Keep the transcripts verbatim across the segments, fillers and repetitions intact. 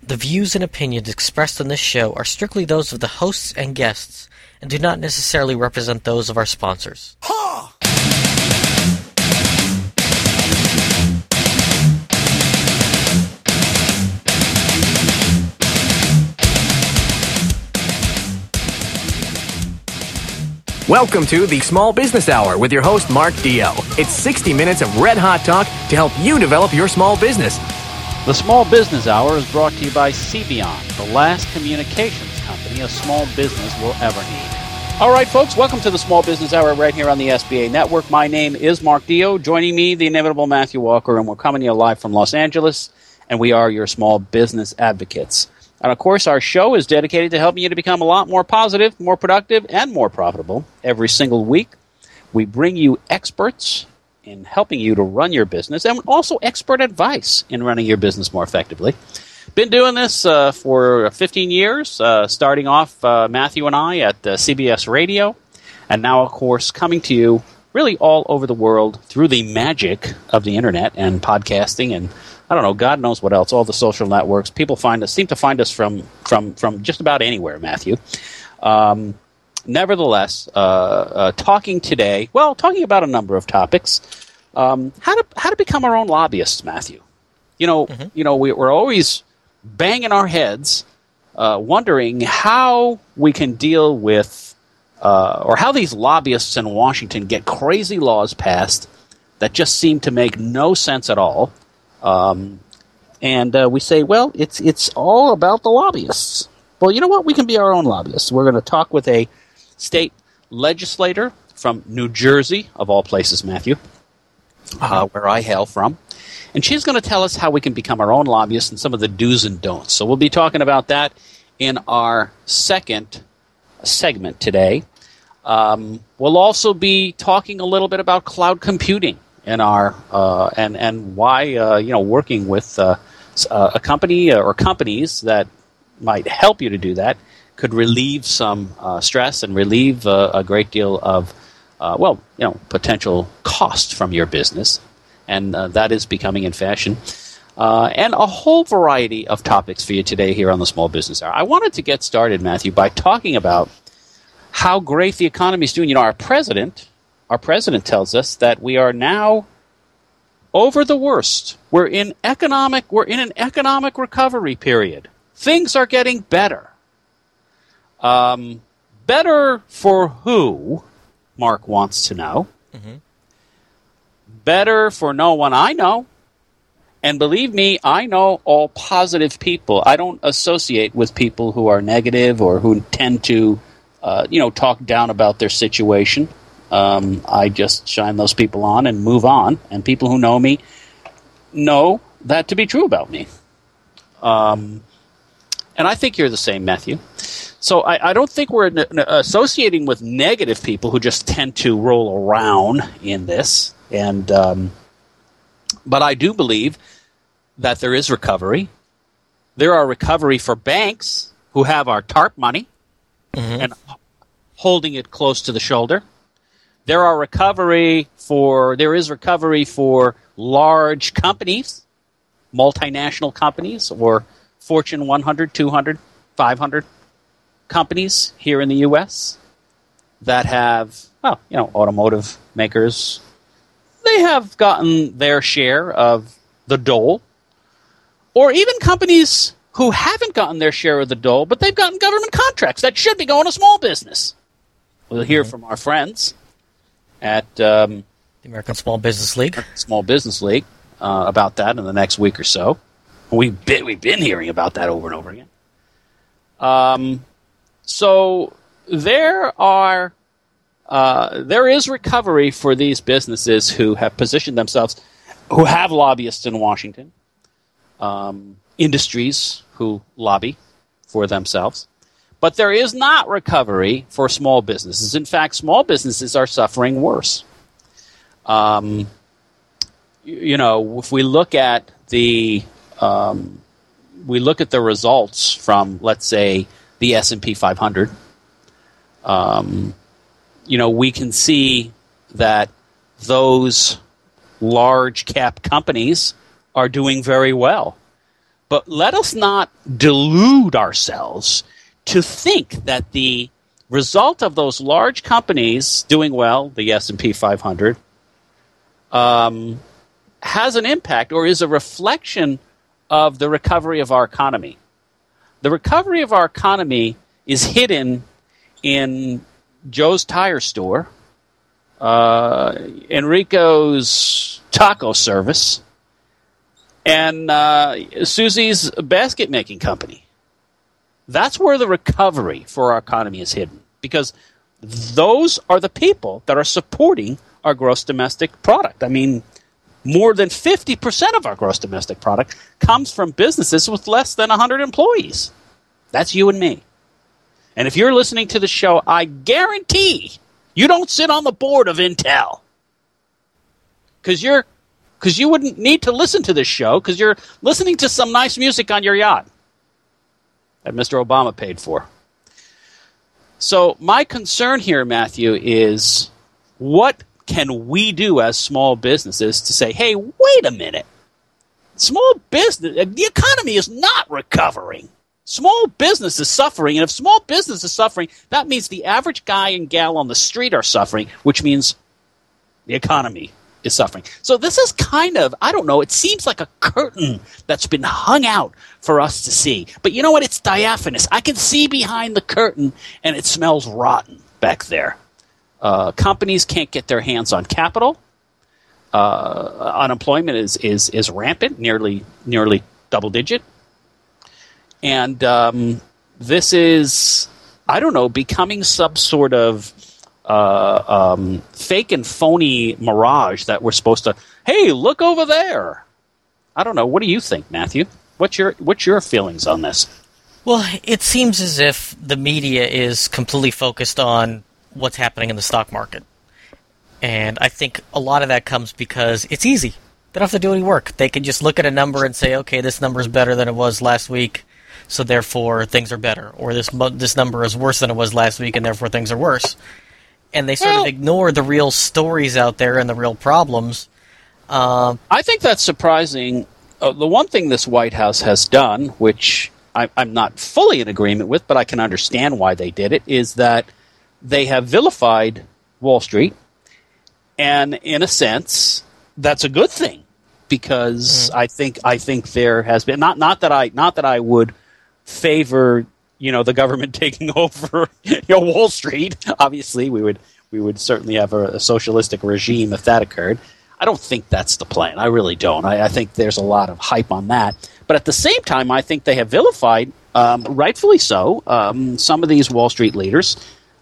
The views and opinions expressed on this show are strictly those of the hosts and guests and do not necessarily represent those of our sponsors. Ha! Welcome to the Small Business Hour with your host, Mark Dio. It's sixty minutes of red-hot talk to help you develop your small business. The Small Business Hour is brought to you by Cevion, the last communications company a small business will ever need. All right, folks, welcome to the Small Business Hour right here on the S B A Network. My name is Mark Dio. Joining me, the inevitable Matthew Walker, and we're coming to you live from Los Angeles, and we are your small business advocates. And, of course, our show is dedicated to helping you to become a lot more positive, more productive, and more profitable every single week. We bring you experts in helping you to run your business and also expert advice in running your business more effectively. Been doing this uh, for fifteen years, uh, starting off uh, Matthew and I at uh, C B S Radio, and now, of course, coming to you really all over the world through the magic of the Internet and podcasting and I don't know, God knows what else, all the social networks. People find us, seem to find us from from, from just about anywhere, Matthew. Um, nevertheless, uh, uh, talking today, well, talking about a number of topics. Um, how to how to become our own lobbyists, Matthew. You know, mm-hmm. you know, we, we're always banging our heads, uh, wondering how we can deal with, uh, or how these lobbyists in Washington get crazy laws passed that just seem to make no sense at all. Um, and uh, we say, well, it's it's all about the lobbyists. Well, you know what? We can be our own lobbyists. We're going to talk with a state legislator from New Jersey, of all places, Matthew, uh, where I hail from. And she's going to tell us how we can become our own lobbyists and some of the do's and don'ts. So we'll be talking about that in our second segment today. Um, we'll also be talking a little bit about cloud computing. In our uh, and and why uh, you know working with uh, a company or companies that might help you to do that could relieve some uh, stress and relieve uh, a great deal of uh, well you know potential cost from your business, and uh, that is becoming in fashion. Uh, and a whole variety of topics for you today here on the Small Business Hour. I wanted to get started, Matthew, by talking about how great the economy is doing. You know, our president. Our president tells us that we are now over the worst. We're in economic. We're in an economic recovery period. Things are getting better. Um, better for who? Mark wants to know. Mm-hmm. Better for no one I know. And believe me, I know all positive people. I don't associate with people who are negative or who tend to, uh, you know, talk down about their situation. Um, I just shine those people on and move on. And people who know me know that to be true about me. Um, and I think you're the same, Matthew. So I, I don't think we're n- n- associating with negative people who just tend to roll around in this. And um, but I do believe that there is recovery. There are recovery for banks who have our TARP money mm-hmm. and holding it close to the shoulder. There are recovery for there is recovery for large companies, multinational companies, or Fortune one hundred, two hundred, five hundred companies here in the U S that have, well, you know, automotive makers. They have gotten their share of the dole, or even companies who haven't gotten their share of the dole, but they've gotten government contracts that should be going to small business. We'll hear from our friends at um, the American Small Business League, Small Business League, uh, about that in the next week or so. We've been we've been hearing about that over and over again. Um, so there are uh, there is recovery for these businesses who have positioned themselves, who have lobbyists in Washington, um, industries who lobby for themselves. But there is not recovery for small businesses. In fact, small businesses are suffering worse. Um, you know, if we look at the um, we look at the results from, let's say, the S and P five hundred, um, you know, we can see that those large cap companies are doing very well. But let us not delude ourselves to think that the result of those large companies doing well, the S and P five hundred, um, has an impact or is a reflection of the recovery of our economy. The recovery of our economy is hidden in Joe's Tire Store, uh, Enrico's taco service, and uh, Susie's basket making company. That's where the recovery for our economy is hidden, because those are the people that are supporting our gross domestic product. I mean, more than fifty percent of our gross domestic product comes from businesses with less than one hundred employees. That's you and me. And if you're listening to the show, I guarantee you don't sit on the board of Intel. Because you're, because you wouldn't need to listen to this show, because you're listening to some nice music on your yacht that Mister Obama paid for. So my concern here, Matthew, is what can we do as small businesses to say, hey, wait a minute. Small business, the economy is not recovering. Small business is suffering, and if small business is suffering, that means the average guy and gal on the street are suffering, which means the economy is suffering. So this is kind of, I don't know, it seems like a curtain that's been hung out for us to see. But you know what? It's diaphanous. I can see behind the curtain, and it smells rotten back there. Uh, companies can't get their hands on capital. Uh, unemployment is, is is rampant, nearly nearly double digit. And um, this is, I don't know, becoming some sort of uh, um, fake and phony mirage that we're supposed to, hey, look over there. I don't know. What do you think, Matthew? What's your what's your feelings on this? Well, it seems as if the media is completely focused on what's happening in the stock market. And I think a lot of that comes because it's easy. They don't have to do any work. They can just look at a number and say, okay, this number is better than it was last week, so therefore things are better. Or this this number is worse than it was last week, and therefore things are worse. And they sort well, of ignore the real stories out there and the real problems. Um, I think that's surprising. Uh, the one thing this White House has done, which I, I'm not fully in agreement with, but I can understand why they did it, is that they have vilified Wall Street, and in a sense, that's a good thing, because mm. I think I think there has been not not that I not that I would favor you know the government taking over you know Wall Street. Obviously, we would we would certainly have a, a socialistic regime if that occurred. I don't think that's the plan. I really don't. I, I think there's a lot of hype on that, but at the same time, I think they have vilified, um, rightfully so, um, some of these Wall Street leaders.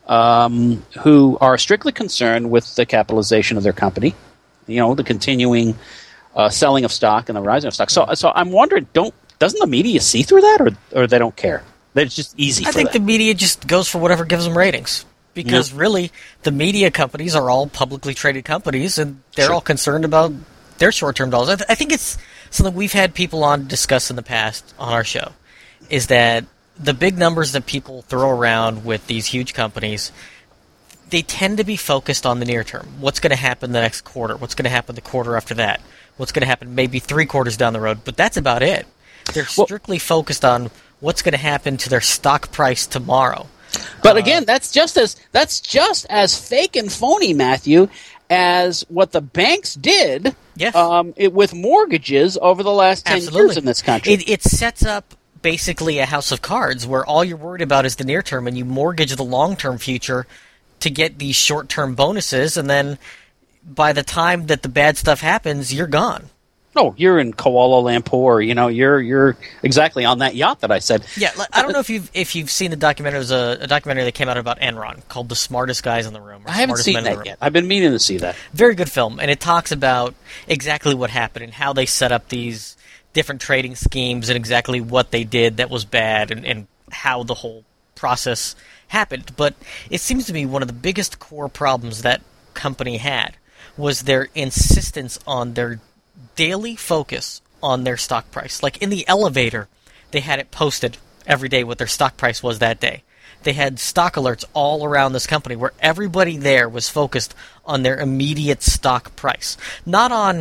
Um, who are strictly concerned with the capitalization of their company, you know, the continuing uh, selling of stock and the rising of stock. So, so I'm wondering, don't doesn't the media see through that, or or they don't care? It's just easy. I for think them. The media just goes for whatever gives them ratings, because yeah. really, the media companies are all publicly traded companies, and they're sure. all concerned about their short-term dollars. I, th- I think it's something we've had people on discuss in the past on our show, is that the big numbers that people throw around with these huge companies, they tend to be focused on the near term. What's going to happen the next quarter? What's going to happen the quarter after that? What's going to happen maybe three quarters down the road? But that's about it. They're well, strictly focused on what's going to happen to their stock price tomorrow. But uh, again, that's just as that's just as fake and phony, Matthew, as what the banks did yeah. um, it, with mortgages over the last ten Absolutely. years in this country. It, it sets up basically a house of cards where all you're worried about is the near term, and you mortgage the long-term future to get these short-term bonuses, and then by the time that the bad stuff happens, you're gone. Oh, you're in Kuala Lumpur. You know, you're you're exactly on that yacht that I said. Yeah, I don't know if you've if you've seen the documentary. There's a, a documentary that came out about Enron called "The Smartest Guys in the Room." Or I haven't Smartest seen Men in the that Room. yet. I've been meaning to see that. Very good film, and it talks about exactly what happened and how they set up these different trading schemes and exactly what they did that was bad, and, and how the whole process happened. But it seems to me one of the biggest core problems that company had was their insistence on their daily focus on their stock price. Like in the elevator, they had it posted every day what their stock price was that day. They had stock alerts all around this company where everybody there was focused on their immediate stock price. Not on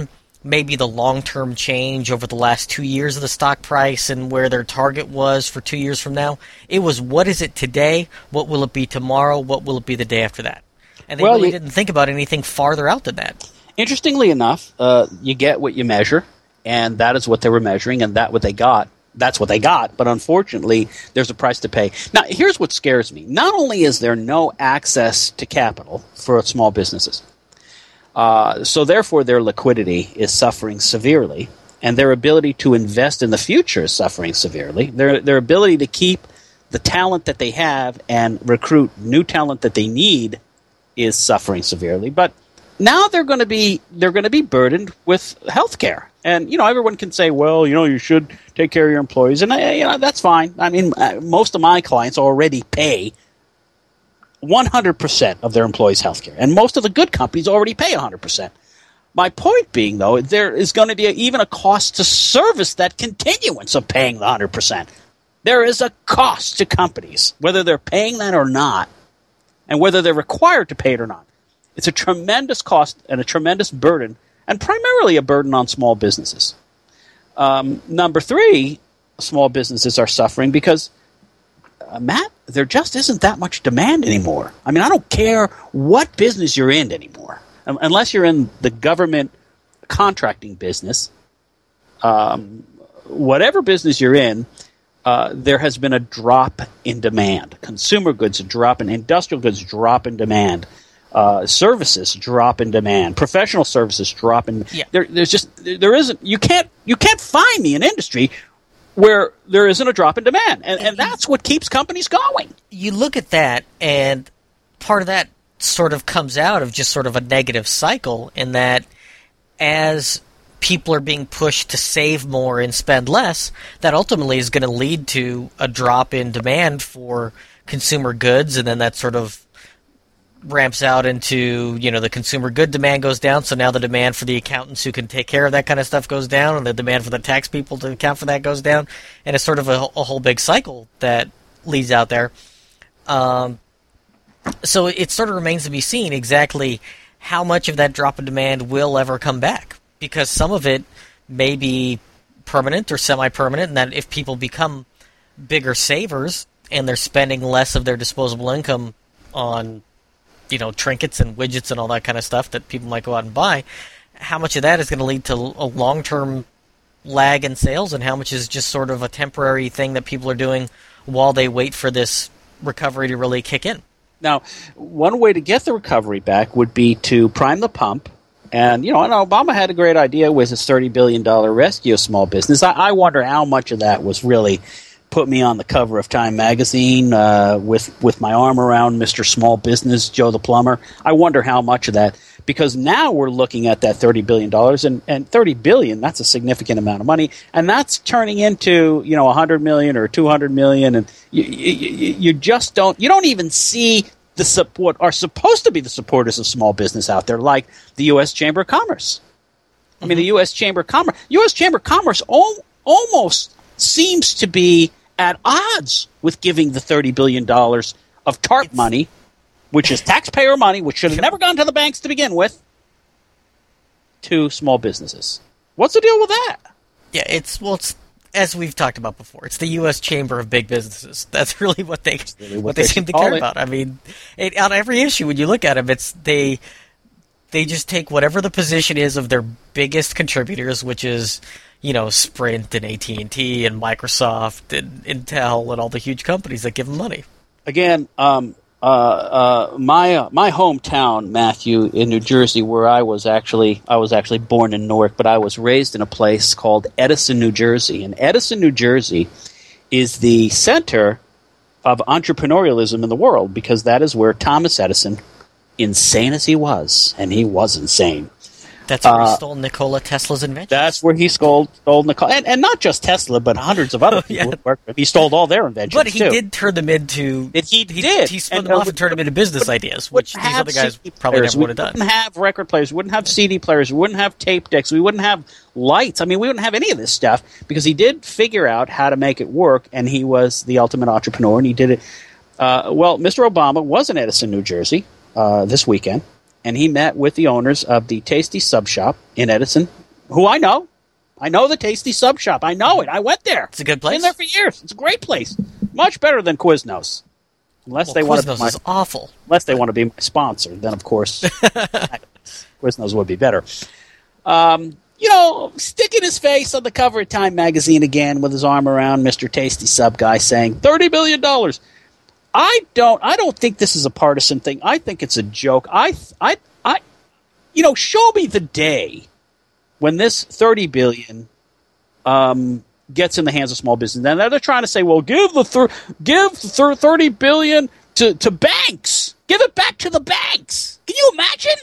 maybe the long-term change over the last two years of the stock price and where their target was for two years from now. It was, what is it today? What will it be tomorrow? What will it be the day after that? And they well, really you, didn't think about anything farther out than that. Interestingly enough, uh, you get what you measure, and that is what they were measuring, and that what they got. That's what they got, but unfortunately, there's a price to pay. Now, here's what scares me. Not only is there no access to capital for small businesses, uh, so therefore their liquidity is suffering severely, and their ability to invest in the future is suffering severely. Their, their ability to keep the talent that they have and recruit new talent that they need is suffering severely. But now they're going to be they're going to be burdened with health care. And, you know, everyone can say, well, you know, you should take care of your employees. And, I, you know, that's fine. I mean, uh, most of my clients already pay one hundred percent of their employees' health care. And most of the good companies already pay one hundred percent. My point being, though, there is going to be a, even a cost to service that continuance of paying the one hundred percent. There is a cost to companies, whether they're paying that or not, and whether they're required to pay it or not. It's a tremendous cost and a tremendous burden, and primarily a burden on small businesses. Um, number three, small businesses are suffering because, uh, Matt, there just isn't that much demand anymore. I mean, I don't care what business you're in anymore, um, unless you're in the government contracting business. Um, whatever business you're in, uh, there has been a drop in demand. Consumer goods drop in, industrial goods drop in demand. Uh, services drop in demand. Professional services drop in. Yeah. There, there's just there isn't. You can't you can't find me an industry where there isn't a drop in demand, and, and that's what keeps companies going. You look at that, and part of that sort of comes out of just sort of a negative cycle in that as people are being pushed to save more and spend less, that ultimately is going to lead to a drop in demand for consumer goods, and then that sort of ramps out into, you know, the consumer good demand goes down, so now the demand for the accountants who can take care of that kind of stuff goes down, and the demand for the tax people to account for that goes down, and it's sort of a, a whole big cycle that leads out there. Um, so it sort of remains to be seen exactly how much of that drop in demand will ever come back, because some of it may be permanent or semi-permanent, and that if people become bigger savers and they're spending less of their disposable income on, you know, trinkets and widgets and all that kind of stuff that people might go out and buy, how much of that is going to lead to a long-term lag in sales, and how much is just sort of a temporary thing that people are doing while they wait for this recovery to really kick in? Now, one way to get the recovery back would be to prime the pump. And, you know, and Obama had a great idea with his thirty billion dollars rescue of small business. I, I wonder how much of that was really put me on the cover of Time magazine uh, with with my arm around Mister Small Business, Joe the Plumber. I wonder how much of that, because now we're looking at that thirty billion dollars, and, and thirty billion dollars, that's a significant amount of money, and that's turning into, you know, one hundred million dollars or two hundred million dollars, and you, you, you just don't, you don't even see the support, are supposed to be the supporters of small business out there, like the U S Chamber of Commerce. I mean, the U S Chamber of Commerce, U S Chamber of Commerce al- almost seems to be at odds with giving the thirty billion dollars of TARP it's, money, which is taxpayer money, which should have never gone to the banks to begin with, to small businesses. What's the deal with that? Yeah, it's, well, it's, as we've talked about before, it's the U S Chamber of Big Businesses. That's really what they really what, what they, they seem to care it. about. I mean, it, on every issue, when you look at them, it's they they just take whatever the position is of their biggest contributors, which is, you know, Sprint and A T and T and Microsoft and Intel and all the huge companies that give them money. Again, um, uh, uh, my uh, my hometown, Matthew, in New Jersey, where I was actually I was actually born in Newark, but I was raised in a place called Edison, New Jersey. And Edison, New Jersey, is the center of entrepreneurialism in the world, because that is where Thomas Edison, insane as he was, and he was insane. That's where uh, he stole Nikola Tesla's inventions. That's where he stole, stole Nikola, and, and not just Tesla, but hundreds of other oh, people. Yeah. He stole all their inventions, But he too. did turn them into... It, he, he did. He spun and, them uh, off and turned them into business ideas, which these other guys probably players. never would have done. We wouldn't have record players. We wouldn't have C D players. We wouldn't have tape decks. We wouldn't have lights. I mean, we wouldn't have any of this stuff, because he did figure out how to make it work, and he was the ultimate entrepreneur, and he did it. Uh, well, Mister Obama was in Edison, New Jersey, uh, this weekend, and he met with the owners of the Tasty Sub Shop in Edison, who I know. I know the Tasty Sub Shop. I know it. I went there. It's a good place. Been there for years. It's a great place. Much better than Quiznos. Unless well, they want to Quiznos be my, is awful. Unless they want to be my sponsor, then of course Quiznos would be better. Um, you know, sticking his face on the cover of Time magazine again with his arm around Mister Tasty Sub Guy, saying thirty billion dollars. I don't. I don't think this is a partisan thing. I think it's a joke. I. I. I. You know, show me the day when this thirty billion um, gets in the hands of small business. Now they're trying to say, well, give the thir- give the thirty billion to, to banks. Give it back to the banks. Can you imagine?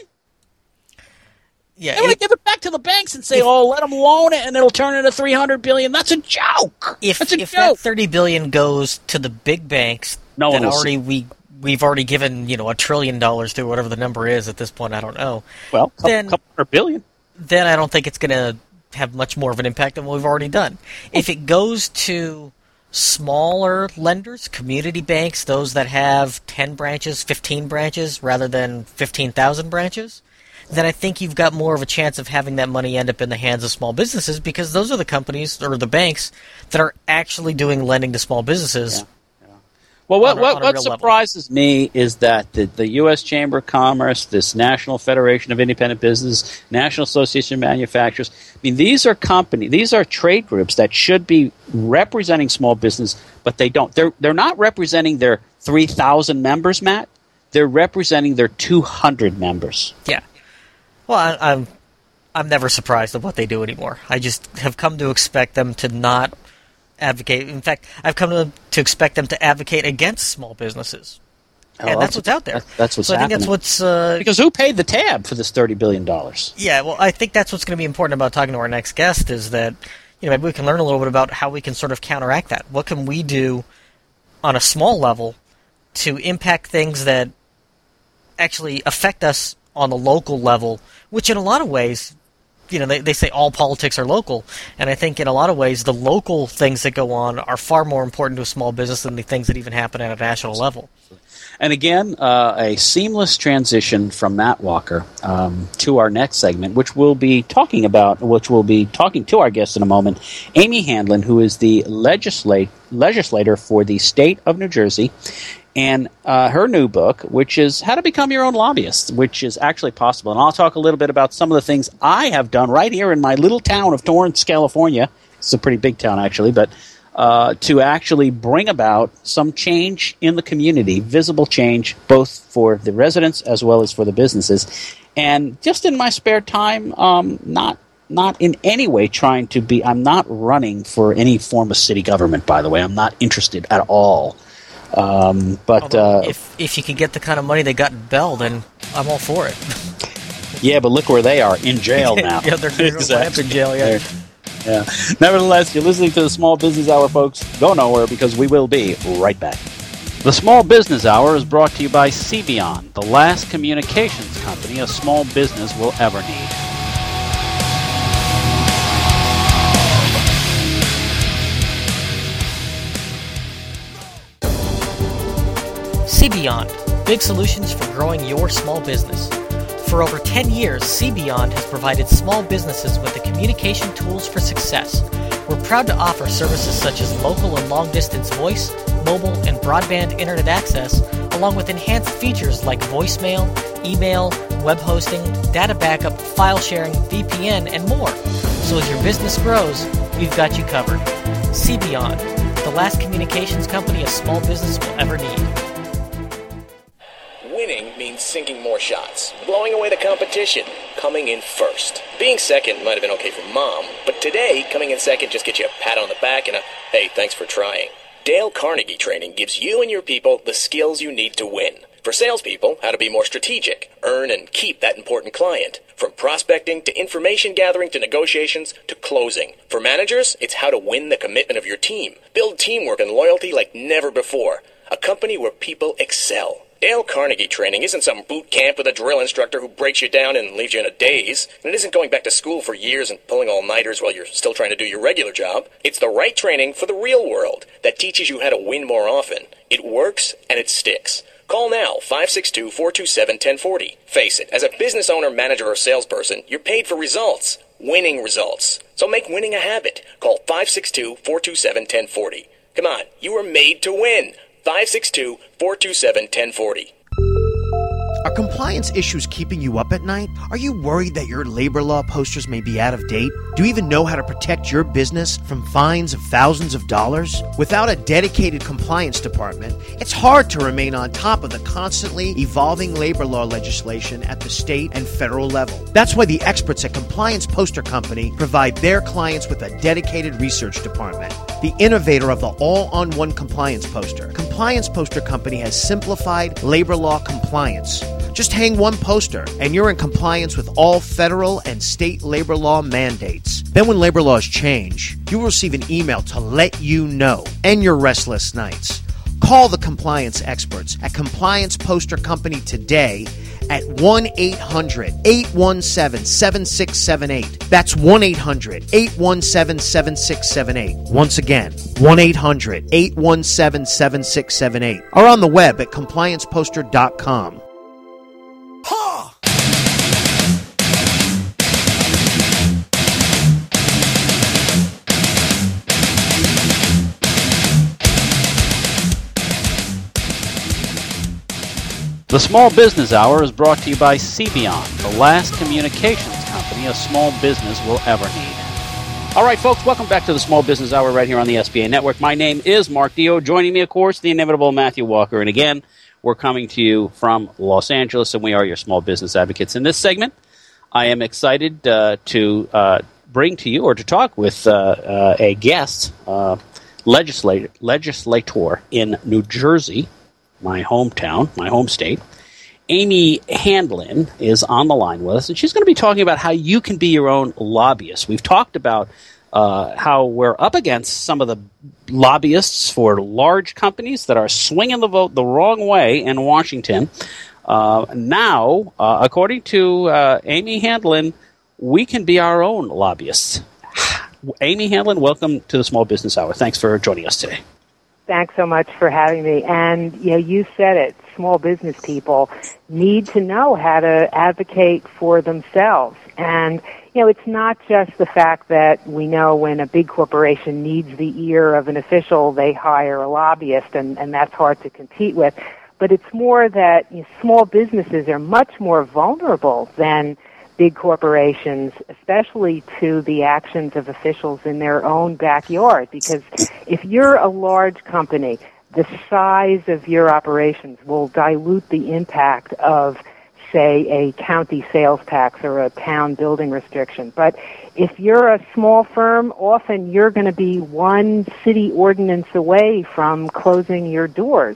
Yeah, they want to give it back to the banks and say, if, "Oh, let them loan it, and it'll turn into three hundred billion." That's a joke. If That's a if joke. that thirty billion goes to the big banks, no then one will already see. we we've already given you know a trillion dollars to whatever the number is at this point. I don't know. Well, couple, then couple hundred billion. Then I don't think it's going to have much more of an impact than what we've already done. If it goes to smaller lenders, community banks, those that have ten branches, fifteen branches, rather than fifteen thousand branches, then I think you've got more of a chance of having that money end up in the hands of small businesses, because those are the companies or the banks that are actually doing lending to small businesses. Yeah. Yeah. Well, what on a, what, on a what real surprises level. me is that the, the U S Chamber of Commerce, this National Federation of Independent Business, National Association of Manufacturers, I mean, these are company, these are trade groups that should be representing small business, but they don't. They're they're not representing their three thousand members, Matt. They're representing their two hundred members. Yeah. Well, I, I'm I'm never surprised at what they do anymore. I just have come to expect them to not advocate. In fact, I've come to, to expect them to advocate against small businesses, Oh, and that's what's out there. That's, that's what's so I happening. think that's what's uh, because who paid the tab for this thirty billion dollars? Yeah, well, I think that's what's going to be important about talking to our next guest is that you know maybe we can learn a little bit about how we can sort of counteract that. What can we do on a small level to impact things that actually affect us on the local level, which in a lot of ways, you know, they, they say all politics are local, and I think in a lot of ways the local things that go on are far more important to a small business than the things that even happen at a national level. And again, uh, a seamless transition from Matt Walker um, to our next segment, which we'll be talking about, which we'll be talking to our guest in a moment, Amy Handlin, who is the legislate, legislator for the state of New Jersey, and uh, her new book, which is How to Become Your Own Lobbyist, which is actually possible. And I'll talk a little bit about some of the things I have done right here in my little town of Torrance, California. It's a pretty big town, actually, but uh, to actually bring about some change in the community, visible change, both for the residents as well as for the businesses. And just in my spare time, um, not not in any way trying to be – I'm not running for any form of city government, by the way. I'm not interested at all. Um, but uh, if if you can get the kind of money they got in Bell, then I'm all for it. Yeah, but look where they are, in jail now. Yeah, they're exactly. in jail. Yeah. yeah. Nevertheless, you're listening to the Small Business Hour, folks. Go nowhere because we will be right back. The Small Business Hour is brought to you by Cevion, the last communications company a small business will ever need. CBeyond, big solutions for growing your small business. For over ten years, CBeyond has provided small businesses with the communication tools for success. We're proud to offer services such as local and long-distance voice, mobile, and broadband internet access, along with enhanced features like voicemail, email, web hosting, data backup, file sharing, V P N, and more. So as your business grows, we've got you covered. CBeyond, the last communications company a small business will ever need. Winning means sinking more shots, blowing away the competition, coming in first. Being second might have been okay for Mom, but today, coming in second just gets you a pat on the back and a, hey, thanks for trying. Dale Carnegie Training gives you and your people the skills you need to win. For salespeople, how to be more strategic, earn and keep that important client. From prospecting to information gathering to negotiations to closing. For managers, it's how to win the commitment of your team. Build teamwork and loyalty like never before. A company where people excel. Dale Carnegie Training isn't some boot camp with a drill instructor who breaks you down and leaves you in a daze. And it isn't going back to school for years and pulling all-nighters while you're still trying to do your regular job. It's the right training for the real world that teaches you how to win more often. It works and it sticks. Call now, five six two, four two seven, one zero four zero. Face it, as a business owner, manager, or salesperson, you're paid for results. winning results. So make winning a habit. Call five six two, four two seven, one oh four oh. Come on, you were made to win. five six two, four two seven, one oh four oh. Are compliance issues keeping you up at night? Are you worried that your labor law posters may be out of date? Do you even know how to protect your business from fines of thousands of dollars? Without a dedicated compliance department, it's hard to remain on top of the constantly evolving labor law legislation at the state and federal level. That's why the experts at Compliance Poster Company provide their clients with a dedicated research department. The innovator of the all-on-one compliance poster, Compliance Poster Company has simplified labor law compliance. Just hang one poster, and you're in compliance with all federal and state labor law mandates. Then when labor laws change, you will receive an email to let you know. End your restless nights. Call the compliance experts at Compliance Poster Company today at one eight hundred, eight one seven, seven six seven eight. That's one eight hundred, eight one seven, seven six seven eight. Once again, one eight hundred, eight one seven, seven six seven eight. Or on the web at compliance poster dot com. Ha! The Small Business Hour is brought to you by Cevion, the last communications company a small business will ever need. All right, folks, welcome back to the Small Business Hour right here on the S B A Network. My name is Mark Dio. Joining me, of course, the inimitable Matthew Walker. And again, we're coming to you from Los Angeles, and we are your small business advocates. In this segment, I am excited uh, to uh, bring to you or to talk with uh, uh, a guest, uh, legislator, legislator in New Jersey, my hometown, my home state. Amy Handlin is on the line with us, and she's going to be talking about how you can be your own lobbyist. We've talked about uh, how we're up against some of the lobbyists for large companies that are swinging the vote the wrong way in Washington. Uh, now, uh, according to uh, Amy Handlin, we can be our own lobbyists. Amy Handlin, welcome to the Small Business Hour. Thanks for joining us today. Thanks so much for having me. And, you know, you said it, small business people need to know how to advocate for themselves. And, you know, it's not just the fact that we know when a big corporation needs the ear of an official, they hire a lobbyist, and, and that's hard to compete with. But it's more that you know, small businesses are much more vulnerable than big corporations, especially to the actions of officials in their own backyard. Because if you're a large company, the size of your operations will dilute the impact of, say, a county sales tax or a town building restriction. But if you're a small firm, often you're going to be one city ordinance away from closing your doors.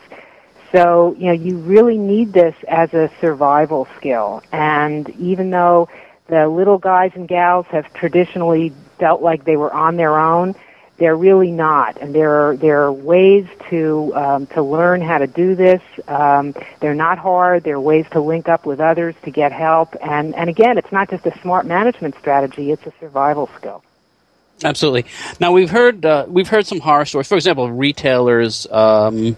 So, you know, you really need this as a survival skill. And even though the little guys and gals have traditionally felt like they were on their own, they're really not. And there are, there are ways to um, to learn how to do this. Um, they're not hard. There are ways to link up with others to get help. And, and again, it's not just a smart management strategy, it's a survival skill. Absolutely. Now, we've heard uh, we've heard some horror stories. For example, retailers um,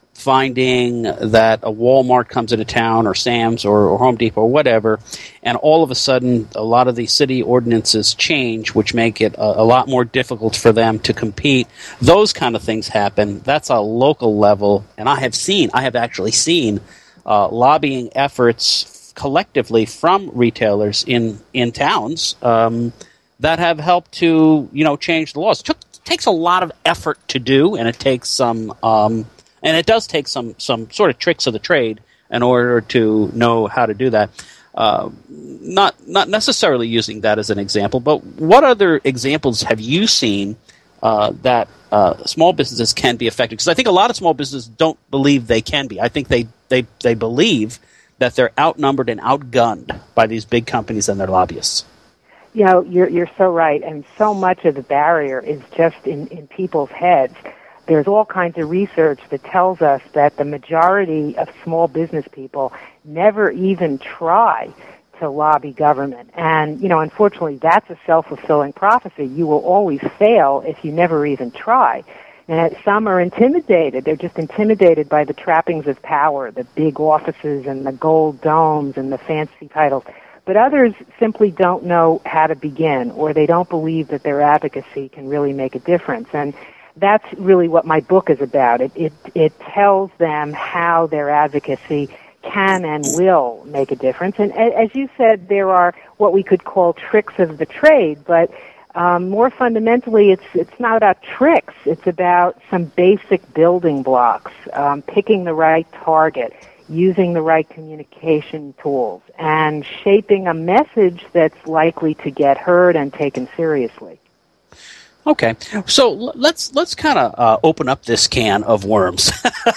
finding that a Walmart comes into town, or Sam's, or, or Home Depot, or whatever, and all of a sudden a lot of the city ordinances change, which make it a, a lot more difficult for them to compete. Those kind of things happen. That's a local level, and I have seen, I have actually seen uh, lobbying efforts collectively from retailers in, in towns um, that have helped to, you know, change the laws. It took, takes a lot of effort to do, and it takes some um, And it does take some, some sort of tricks of the trade in order to know how to do that. Uh, not not necessarily using that as an example, but what other examples have you seen uh, that uh, small businesses can be effective? Because I think a lot of small businesses don't believe they can be. I think they, they, they believe that they're outnumbered and outgunned by these big companies and their lobbyists. You know, you're, you're so right, and so much of the barrier is just in, in people's heads. There's all kinds of research that tells us that the majority of small business people never even try to lobby government. And, you know, unfortunately, that's a self-fulfilling prophecy. You will always fail if you never even try. And some are intimidated. They're just intimidated by the trappings of power, the big offices and the gold domes and the fancy titles. but others simply don't know how to begin, or they don't believe that their advocacy can really make a difference. And that's really what my book is about. It, it, it tells them how their advocacy can and will make a difference. And as you said, there are what we could call tricks of the trade, but um, more fundamentally, it's it's not about tricks. It's about some basic building blocks, um, picking the right target, using the right communication tools, and shaping a message that's likely to get heard and taken seriously. Okay, so let's let's kind of uh, open up this can of worms.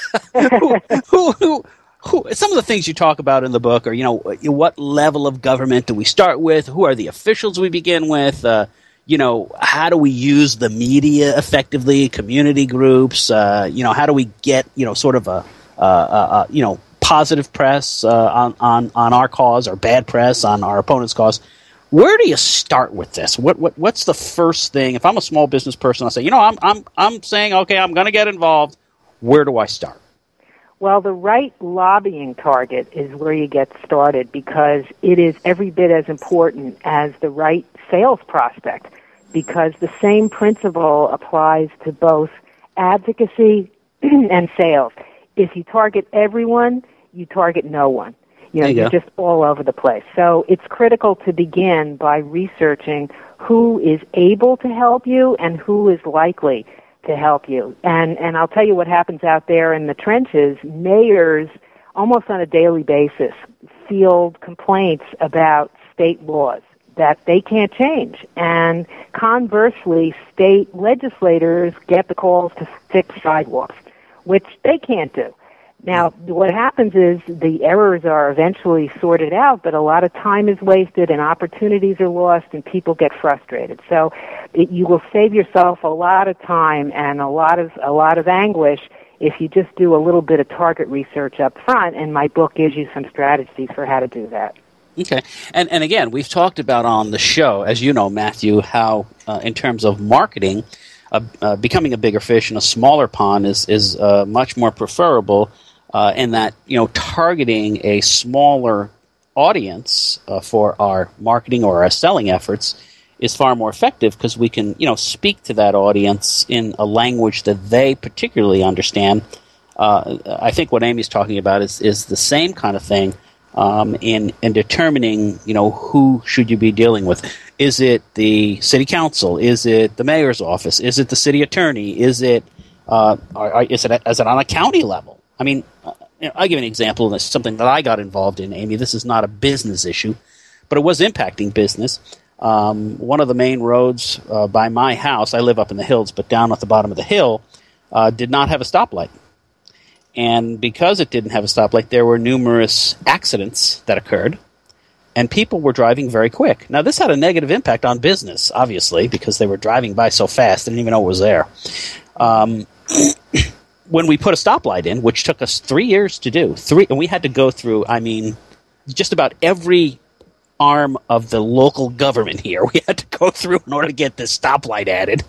who, who, who, who, some of the things you talk about in the book are, you know, what level of government do we start with? Who are the officials we begin with? Uh, you know, how do we use the media effectively? Community groups. Uh, you know, how do we get, you know, sort of a, uh, uh, you know, positive press uh, on on on our cause, or bad press on our opponent's cause? Where do you start with this? What what what's the first thing? If I'm a small business person, I'll say, you know, I'm I'm I'm saying, okay, I'm going to get involved. Where do I start? Well, the right lobbying target is where you get started, because it is every bit as important as the right sales prospect, because the same principle applies to both advocacy and sales. If you target everyone, you target no one. You know, you you're go. just all over the place. So it's critical to begin by researching who is able to help you and who is likely to help you. And and I'll tell you what happens out there in the trenches. Mayors, almost on a daily basis, field complaints about state laws that they can't change. And conversely, state legislators get the calls to fix sidewalks, which they can't do. Now, what happens is the errors are eventually sorted out, but a lot of time is wasted and opportunities are lost and people get frustrated. So it, you will save yourself a lot of time and a lot of a lot of anguish if you just do a little bit of target research up front, and my book gives you some strategies for how to do that. Okay. And and again, we've talked about on the show, as you know, Matthew, how uh, in terms of marketing, uh, uh, becoming a bigger fish in a smaller pond is, is uh, much more preferable. Uh, and that, you know, targeting a smaller audience uh, for our marketing or our selling efforts is far more effective, because we can, you know, speak to that audience in a language that they particularly understand. Uh, I think what Amy's talking about is, is the same kind of thing um, in in determining, you know, who should you be dealing with. Is it the city council? Is it the mayor's office? Is it the city attorney? Is it uh, are, is it is it on a county level? I mean, uh, you know, I'll give an example, and it's something that I got involved in, Amy. This is not a business issue, but it was impacting business. Um, one of the main roads uh, by my house, I live up in the hills, but down at the bottom of the hill, uh, did not have a stoplight. And because it didn't have a stoplight, there were numerous accidents that occurred, and people were driving very quick. Now, this had a negative impact on business, obviously, because they were driving by so fast, they didn't even know it was there. Um When we put a stoplight in, which took us three years to do, three, and we had to go through, I mean, just about every arm of the local government here, we had to go through in order to get this stoplight added.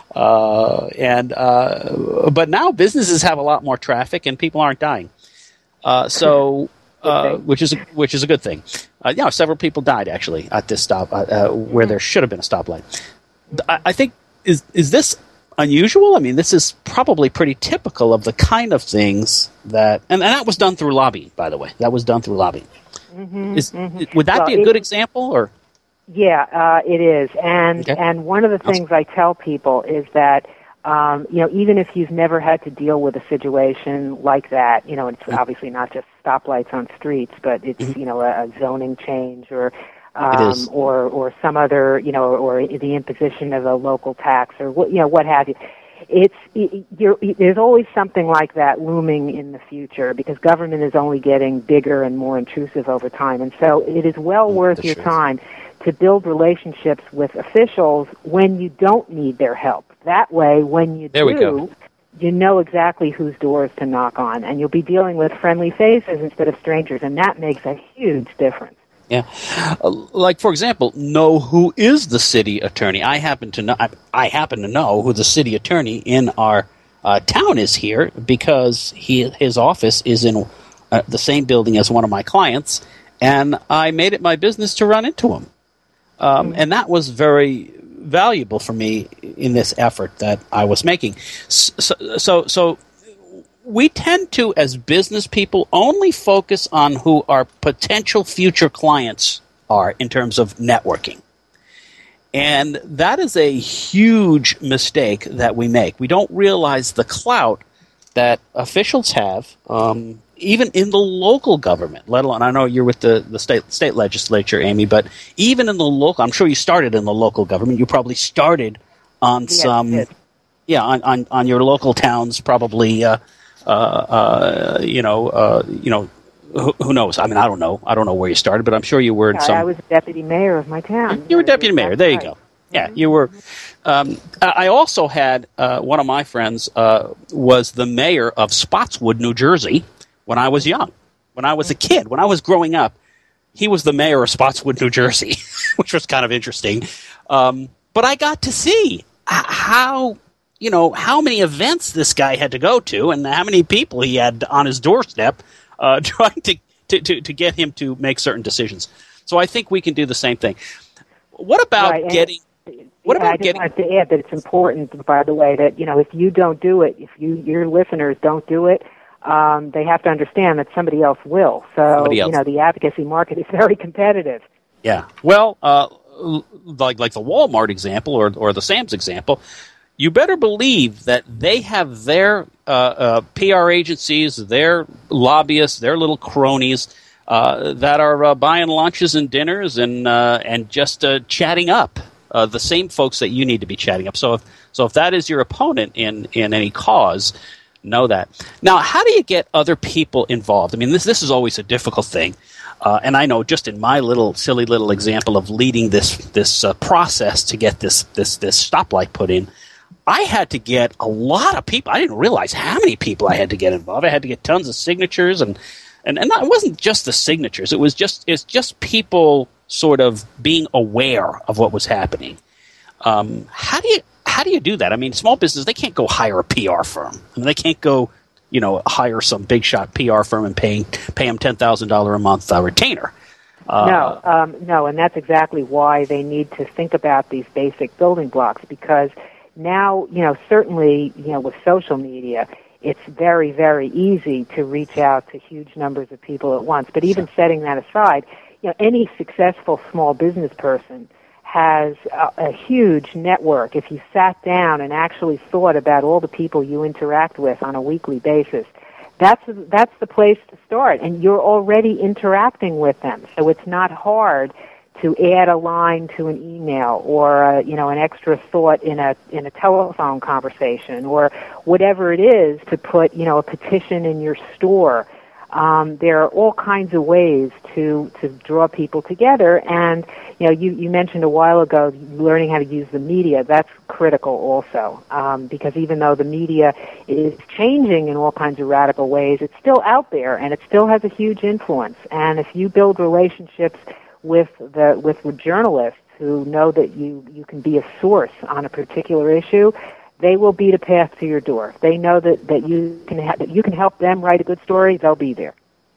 Uh, and uh, but now businesses have a lot more traffic, and people aren't dying. Uh, so, uh, which is a, which is a good thing. Uh, yeah, several people died actually at this stop uh, uh, where there should have been a stoplight. I, I think is is this unusual? I mean, this is probably pretty typical of the kind of things that, and, and that was done through lobbying, by the way. That was done through lobbying. Mm-hmm, is, mm-hmm. Would that well, be a good it, example, or? Yeah, uh, it is. And okay. and one of the things I tell people is that, um, you know, even if you've never had to deal with a situation like that, you know, it's mm-hmm. obviously not just stoplights on streets, but it's, mm-hmm. you know, a, a zoning change or Um, or or some other, you know, or the imposition of a local tax, or what, you know, what have you. It's it, you're, there's always something like that looming in the future, because government is only getting bigger and more intrusive over time, and so it is well worth your time to build relationships with officials when you don't need their help. That way, when you there do, you know exactly whose doors to knock on, and you'll be dealing with friendly faces instead of strangers, and that makes a huge difference. Yeah, uh, like for example, know who is the city attorney. I happen to know. I, I happen to know who the city attorney in our uh, town is here, because he his office is in uh, the same building as one of my clients, and I made it my business to run into them. Um, and that was very valuable for me in this effort that I was making. So, so, so we tend to, as business people, only focus on who our potential future clients are in terms of networking. And that is a huge mistake that we make. We don't realize the clout that officials have, um, even in the local government, let alone, I know you're with the, the state state legislature, Amy, but even in the local, I'm sure you started in the local government. You probably started on Yes, some, yes. yeah, on, on, on your local towns, probably, uh, uh, uh, you know, uh, you know, who, who knows? I mean, I don't know. I don't know where you started, but I'm sure you were in Yeah, some. I was deputy mayor of my town. You were deputy mayor. There you Right. go. Yeah, you were. Um, I also had uh, one of my friends uh, was the mayor of Spotswood, New Jersey, when I was young, when I was a kid, when I was growing up. He was the mayor of Spotswood, New Jersey, which was kind of interesting. Um, but I got to see h- how, you know, how many events this guy had to go to, and how many people he had on his doorstep uh, trying to, to, to, to get him to make certain decisions. So I think we can do the same thing. What about Right, and- getting? What yeah, about I just getting? wanted to add that it's important, by the way, that, you know, if you don't do it, if you your listeners don't do it, um, they have to understand that somebody else will. So, Somebody else. you know, the advocacy market is very competitive. Yeah. Well, uh, l- like like the Walmart example or or the Sam's example, you better believe that they have their uh, uh, P R agencies, their lobbyists, their little cronies uh, that are uh, buying lunches and dinners and uh, and just uh, chatting up. Uh, the same folks that you need to be chatting up. So if so, if that is your opponent in, in any cause, know that. Now, how do you get other people involved? I mean, this this is always a difficult thing, uh, and I know just in my little silly little example of leading this this uh, process to get this this this stoplight put in, I had to get a lot of people. I didn't realize how many people I had to get involved. I had to get tons of signatures, and and and it wasn't just the signatures. It was just it's just people sort of being aware of what was happening. Um, how do you how do you do that? I mean, small business, they can't go hire a P R firm. I mean, they can't go, you know, hire some big shot P R firm and pay pay them ten thousand dollars a month uh, retainer. Uh, no, um, no, and that's exactly why they need to think about these basic building blocks, because now, you know, certainly, you know, with social media, it's very, very easy to reach out to huge numbers of people at once. But even setting that aside, you know, any successful small business person has a, a huge network. If you sat down and actually thought about all the people you interact with on a weekly basis, that's that's the place to start. And you're already interacting with them, so it's not hard to add a line to an email or a, you know, an extra thought in a in a telephone conversation or whatever it is, to put, you know, a petition in your store. Um, there are all kinds of ways to, to draw people together, and you know, you, you mentioned a while ago learning how to use the media. That's critical also, um, because even though the media is changing in all kinds of radical ways, it's still out there and it still has a huge influence. And if you build relationships with the with, with journalists who know that you, you can be a source on a particular issue, they will beat a path to your door. If they know that, that you can ha- that you can help them write a good story, they'll be there.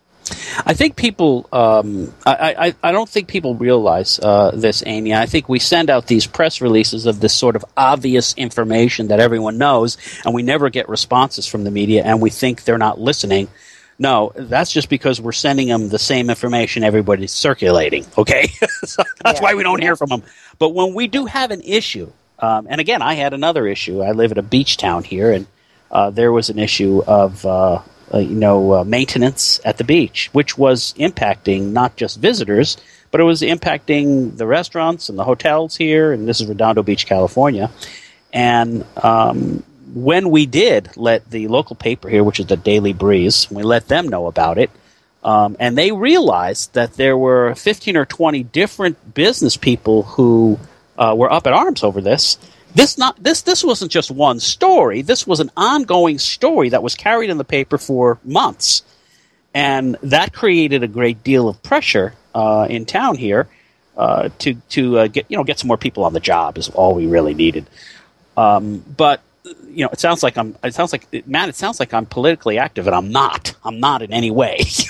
I think people, um, I, I, I don't think people realize uh, this, Amy. I think we send out these press releases of this sort of obvious information that everyone knows, and we never get responses from the media, and we think they're not listening. No, that's just because we're sending them the same information everybody's circulating, okay? So that's Yeah, why we don't yeah. hear from them. But when we do have an issue, um, and again, I had another issue. I live in a beach town here, and uh, there was an issue of uh, uh, you know uh, maintenance at the beach, which was impacting not just visitors, but it was impacting the restaurants and the hotels here. And this is Redondo Beach, California. And um, when we did let the local paper here, which is the Daily Breeze, we let them know about it, um, and they realized that there were fifteen or twenty different business people who uh, were up in arms over this. This not this this wasn't just one story. This was an ongoing story that was carried in the paper for months, and that created a great deal of pressure uh, in town here uh, to to uh, get you know get some more people on the job is all we really needed. Um, but you know, it sounds like I'm. It sounds like Matt. It sounds like I'm politically active, and I'm not. I'm not in any way.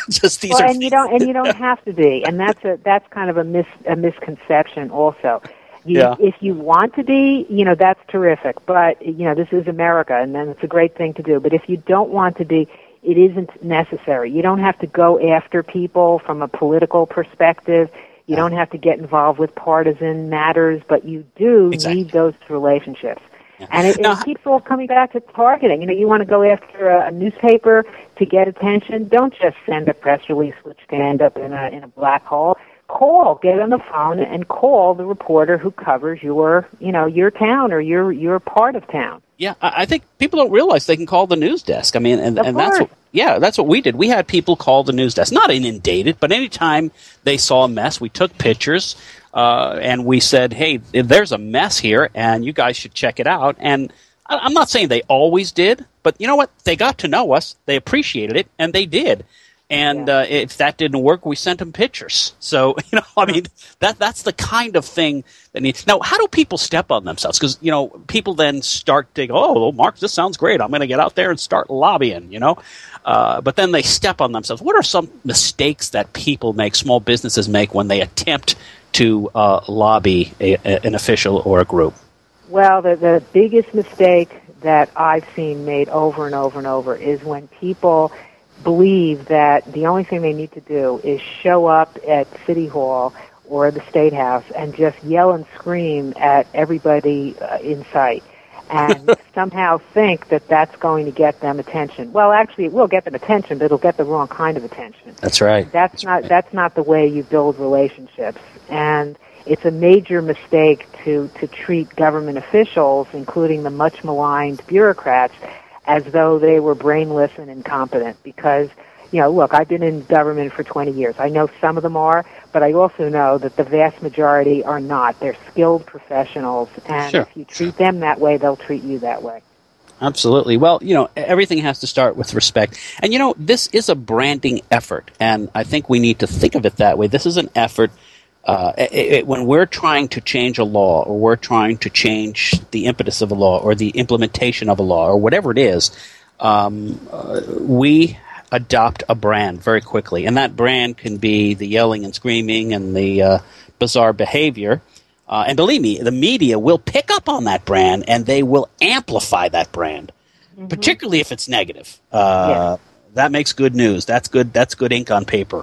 Just these well, are and you don't and you don't have to be, and that's a that's kind of a mis a misconception also. You, Yeah. If you want to be, you know, that's terrific. But you know, this is America, and then it's a great thing to do. But if you don't want to be, it isn't necessary. You don't have to go after people from a political perspective. You don't have to get involved with partisan matters, but you do Exactly. need those relationships. Yeah. And it, Now, it keeps all coming back to targeting. You know, you want to go after a, a newspaper to get attention. Don't just send a press release which can end up in a in a black hole. Call, get on the phone, and call the reporter who covers your, you know, your town or your your part of town. Yeah, I I think people don't realize they can call the news desk. I mean, and, Of and that's course. what, yeah, that's what we did. We had people call the news desk, not inundated, but anytime they saw a mess, we took pictures uh, and we said, "Hey, there's a mess here, and you guys should check it out." And I, I'm not saying they always did, but you know what? They got to know us, they appreciated it, and they did. And Yeah. uh, if that didn't work, we sent them pictures. So, you know, I mean, that that's the kind of thing that needs. Now, how do people step on themselves? Because, you know, people then start to go, oh, well, Mark, this sounds great. I'm going to get out there and start lobbying, you know. Uh, but then they step on themselves. What are some mistakes that people make, small businesses make, when they attempt to uh, lobby a, a, an official or a group? Well, the the biggest mistake that I've seen made over and over and over is when people believe that the only thing they need to do is show up at City Hall or the State House and just yell and scream at everybody uh, in sight, and somehow think that that's going to get them attention. Well, actually, it will get them attention, but it'll get the wrong kind of attention. That's right. That's not that's not the way you build relationships, and it's a major mistake to to treat government officials, including the much maligned bureaucrats, as though they were brainless and incompetent. Because, you know, look, I've been in government for twenty years. I know some of them are, but I also know that the vast majority are not. They're skilled professionals, and Sure. if you treat them that way, they'll treat you that way. Absolutely. Well, you know, everything has to start with respect. And, you know, this is a branding effort, and I think we need to think of it that way. This is an effort uh, it, it, when we're trying to change a law, or we're trying to change the impetus of a law, or the implementation of a law, or whatever it is, um, uh, we adopt a brand very quickly. And that brand can be the yelling and screaming and the uh, bizarre behavior. Uh, and believe me, the media will pick up on that brand, and they will amplify that brand, mm-hmm. particularly if it's negative. Uh, yeah. That makes good news. That's good. That's good ink on paper.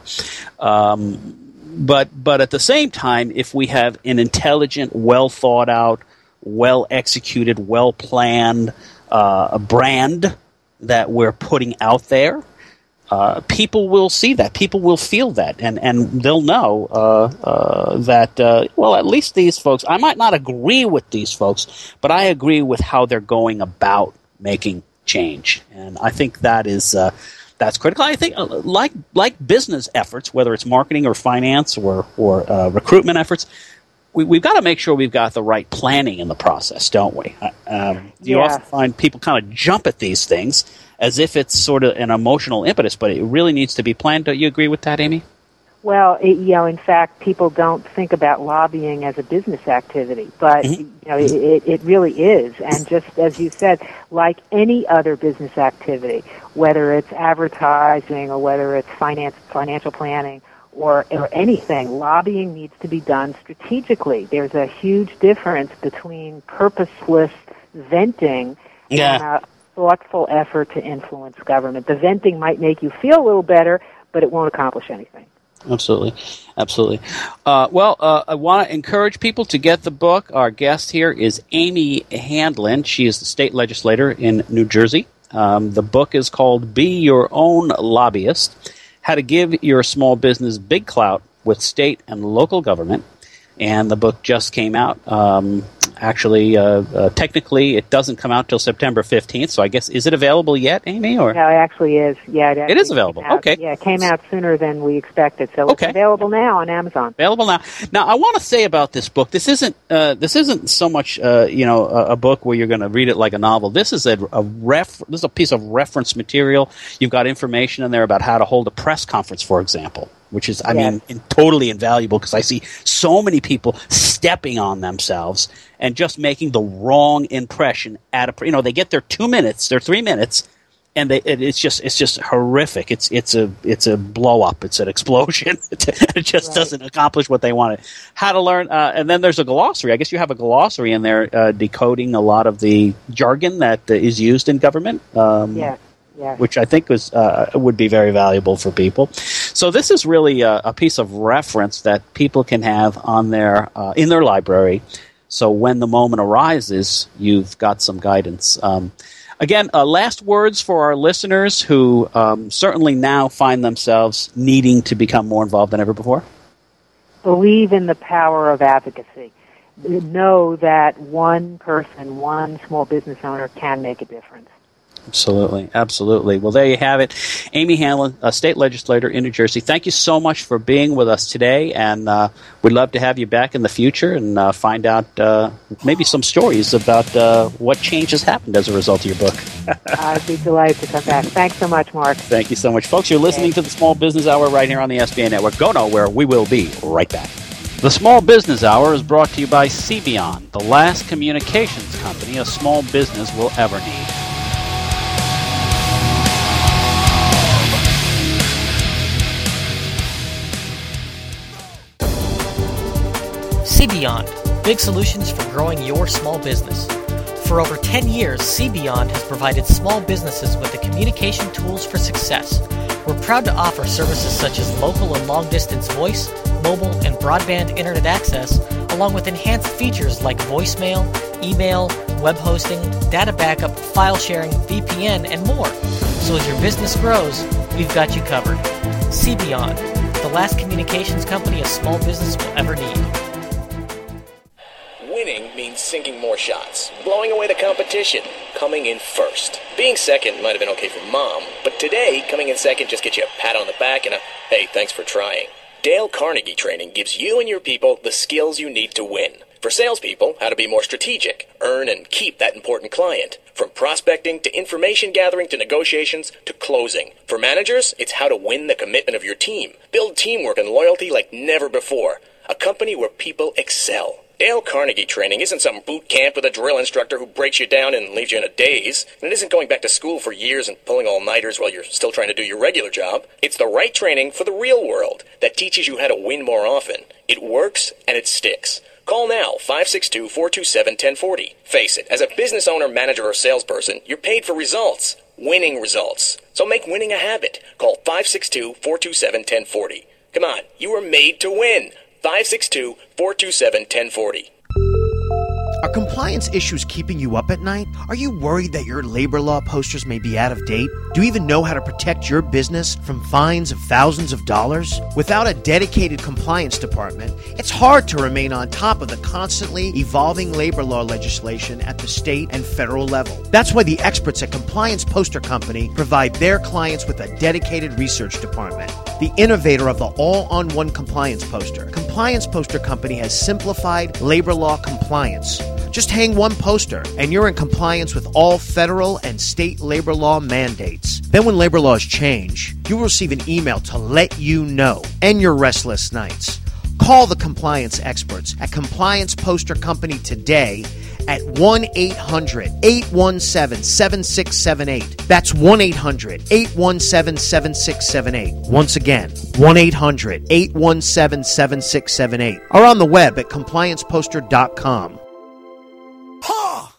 Um, but but at the same time, if we have an intelligent, well thought out, well executed, well planned uh, brand that we're putting out there, Uh, people will see that. People will feel that, and, and they'll know uh, uh, that, uh, well, at least these folks, I might not agree with these folks, but I agree with how they're going about making change. And I think that is uh, that's critical. I think uh, like like business efforts, whether it's marketing or finance or, or uh, recruitment efforts, we, we've got to make sure we've got the right planning in the process, don't we? Um, you yeah. often find people kind of jump at these things as if it's sort of an emotional impetus, but it really needs to be planned. Don't you agree with that, Amy? Well, it, you know, in fact, people don't think about lobbying as a business activity, but Mm-hmm. you know, it, it really is. And just as you said, like any other business activity, whether it's advertising or whether it's finance, financial planning, or or anything, lobbying needs to be done strategically. There's a huge difference between purposeless venting Yeah. and a thoughtful effort to influence government. The venting might make you feel a little better, but it won't accomplish anything. Absolutely. Absolutely. Uh, well, uh, I want to encourage people to get the book. Our guest here is Amy Handlin. She is the state legislator in New Jersey. Um, the book is called Be Your Own Lobbyist, How to Give Your Small Business Big Clout with State and Local Government. And the book just came out. Um, actually, uh, uh, technically, it doesn't come out till September fifteenth. So I guess, is it available yet, Amy? Or No, it actually is. Yeah, it, It is available. came out- Okay. Yeah, it came out sooner than we expected, so Okay. it's available now on Amazon. Available now. Now, I want to say about this book. This isn't. Uh, this isn't so much. Uh, you know, a, a book where you're going to read it like a novel. This is a, a ref. This is a piece of reference material. You've got information in there about how to hold a press conference, for example, which is, I Yes. mean, in, totally invaluable because I see so many people stepping on themselves and just making the wrong impression at a. You know, they get their two minutes, their three minutes, and they, it, it's just it's just horrific. It's it's a it's a blow up. It's an explosion. It just right. doesn't accomplish what they wanted. How to learn, uh, and then there's a glossary. I guess you have a glossary in there uh, decoding a lot of the jargon that uh, is used in government. Um, yeah. Yeah. Which I think was uh, would be very valuable for people. So this is really a, a piece of reference that people can have on their uh, in their library. So when the moment arises, you've got some guidance. Um, again, uh, last words for our listeners who um, certainly now find themselves needing to become more involved than ever before. Believe in the power of advocacy. Know that one person, one small business owner can make a difference. Absolutely, absolutely. Well, there you have it. Amy Hanlon, a state legislator in New Jersey, thank you so much for being with us today, and uh, we'd love to have you back in the future and uh, find out uh, maybe some stories about uh, what changes happened as a result of your book. I'd be delighted to come back. Thanks so much, Mark. Thank you so much. Folks, you're listening to the Small Business Hour right here on the S B A Network. Go nowhere. We will be right back. The Small Business Hour is brought to you by Cbion, the last communications company a small business will ever need. Cbion, big solutions for growing your small business. For over ten years, Cbion has provided small businesses with the communication tools for success. We're proud to offer services such as local and long-distance voice, mobile, and broadband internet access, along with enhanced features like voicemail, email, web hosting, data backup, file sharing, V P N, and more. So as your business grows, we've got you covered. Cbion, the last communications company a small business will ever need. Winning means sinking more shots, blowing away the competition, coming in first. Being second might have been okay for Mom, but today, coming in second just gets you a pat on the back and a, hey, thanks for trying. Dale Carnegie Training gives you and your people the skills you need to win. For salespeople, how to be more strategic, earn and keep that important client. From prospecting to information gathering to negotiations to closing. For managers, it's how to win the commitment of your team. Build teamwork and loyalty like never before. A company where people excel. Dale Carnegie Training isn't some boot camp with a drill instructor who breaks you down and leaves you in a daze. And it isn't going back to school for years and pulling all-nighters while you're still trying to do your regular job. It's the right training for the real world that teaches you how to win more often. It works and it sticks. Call now, five six two, four two seven, one zero four zero. Face it, as a business owner, manager, or salesperson, you're paid for results. Winning results. So make winning a habit. Call five six two, four two seven, one zero four zero. Come on, you were made to win. five six two, four two seven, one zero four zero. Are compliance issues keeping you up at night? Are you worried that your labor law posters may be out of date? Do you even know how to protect your business from fines of thousands of dollars? Without a dedicated compliance department, it's hard to remain on top of the constantly evolving labor law legislation at the state and federal level. That's why the experts at Compliance Poster Company provide their clients with a dedicated research department. The innovator of the all-on-one compliance poster, Compliance Poster Company has simplified labor law compliance. Just hang one poster, and you're in compliance with all federal and state labor law mandates. Then when labor laws change, you will receive an email to let you know. End your restless nights. Call the compliance experts at Compliance Poster Company today at one eight hundred, eight one seven, seven six seven eight. That's one eight hundred, eight one seven, seven six seven eight. Once again, one eight hundred, eight one seven, seven six seven eight. Or on the web at compliance poster dot com. Ha!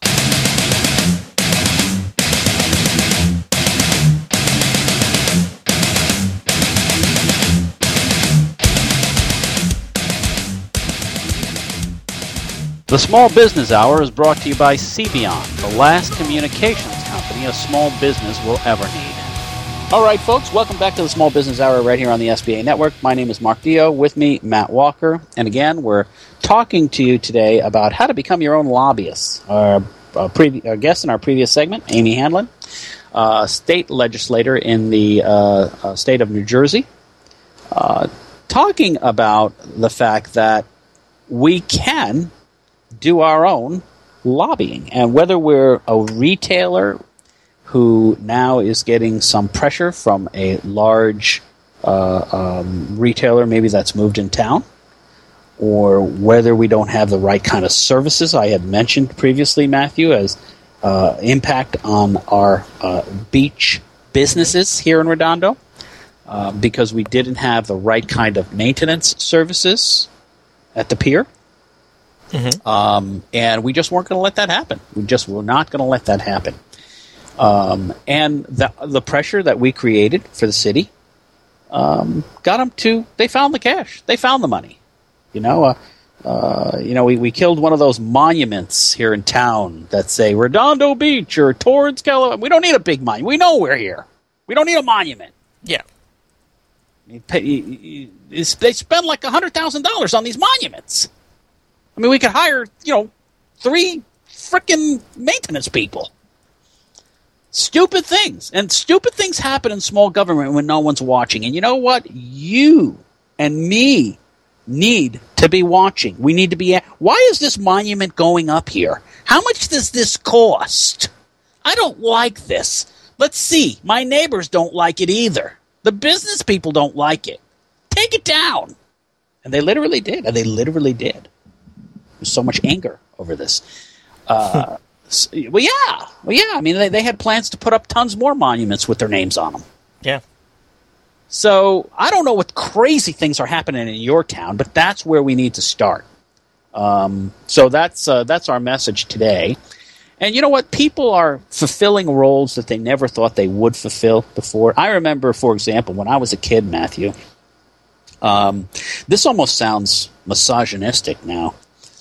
The Small Business Hour is brought to you by Cbion, the last communications company a small business will ever need. All right, folks, welcome back to the Small Business Hour right here on the S B A Network. My name is Mark Dio. With me, Matt Walker. And again, we're talking to you today about how to become your own lobbyist. Our, our, pre- our guest in our previous segment, Amy Hanlon, uh, state legislator in the uh, uh, state of New Jersey, uh, talking about the fact that we can do our own lobbying. And whether we're a retailer who now is getting some pressure from a large uh, um, retailer, maybe that's moved in town, or whether we don't have the right kind of services. I had mentioned previously, Matthew, as uh, impact on our uh, beach businesses here in Redondo uh, because we didn't have the right kind of maintenance services at the pier. Mm-hmm. Um, and we just weren't going to let that happen. We just were not going to let that happen. Um, and the, the pressure that we created for the city um, got them to, they found the cash. They found the money. You know, uh, uh, you know, we, we killed one of those monuments here in town that say Redondo Beach or Torrance, California. We don't need a big monument. We know we're here. We don't need a monument. Yeah. You pay, you, you, they spend like one hundred thousand dollars on these monuments. I mean, we could hire, you know, three frickin' maintenance people. Stupid things. And stupid things happen in small government when no one's watching. And you know what? You and me need to be watching. We need to be... Why is this monument going up here? How much does this cost? I don't like this. Let's see. My neighbors don't like it either. The business people don't like it. Take it down. And they literally did. And they literally did. There's so much anger over this. Uh, so, well, yeah. Well, yeah. I mean, they, they had plans to put up tons more monuments with their names on them. Yeah. So I don't know what crazy things are happening in your town, but that's where we need to start. Um, so that's uh, that's our message today. And you know what? People are fulfilling roles that they never thought they would fulfill before. I remember, for example, when I was a kid, Matthew, um, this almost sounds misogynistic now.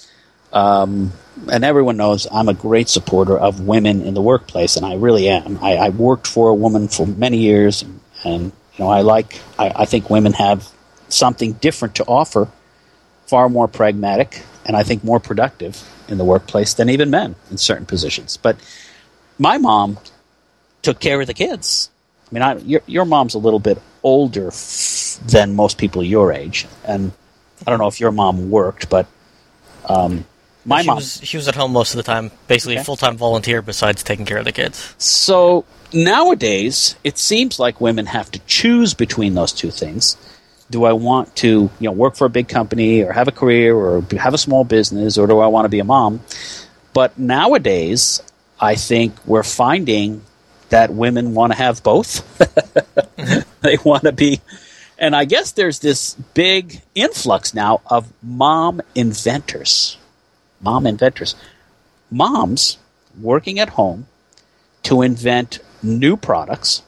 Um, and everyone knows I'm a great supporter of women in the workplace, and I really am. I, I worked for a woman for many years, and, and you know, I like. I, I think women have something different to offer, far more pragmatic, and I think more productive in the workplace than even men in certain positions. But my mom took care of the kids. I mean, I, your, your mom's a little bit older f- than most people your age, and I don't know if your mom worked, but um, my she mom was she was at home most of the time, basically okay. a full-time volunteer besides taking care of the kids. So nowadays, it seems like women have to choose between those two things. Do I want to, you know, work for a big company or have a career or have a small business, or do I want to be a mom? But nowadays, I think we're finding that women want to have both. They want to be, and I guess there's this big influx now of mom inventors. Mom inventors. Moms working at home to invent new products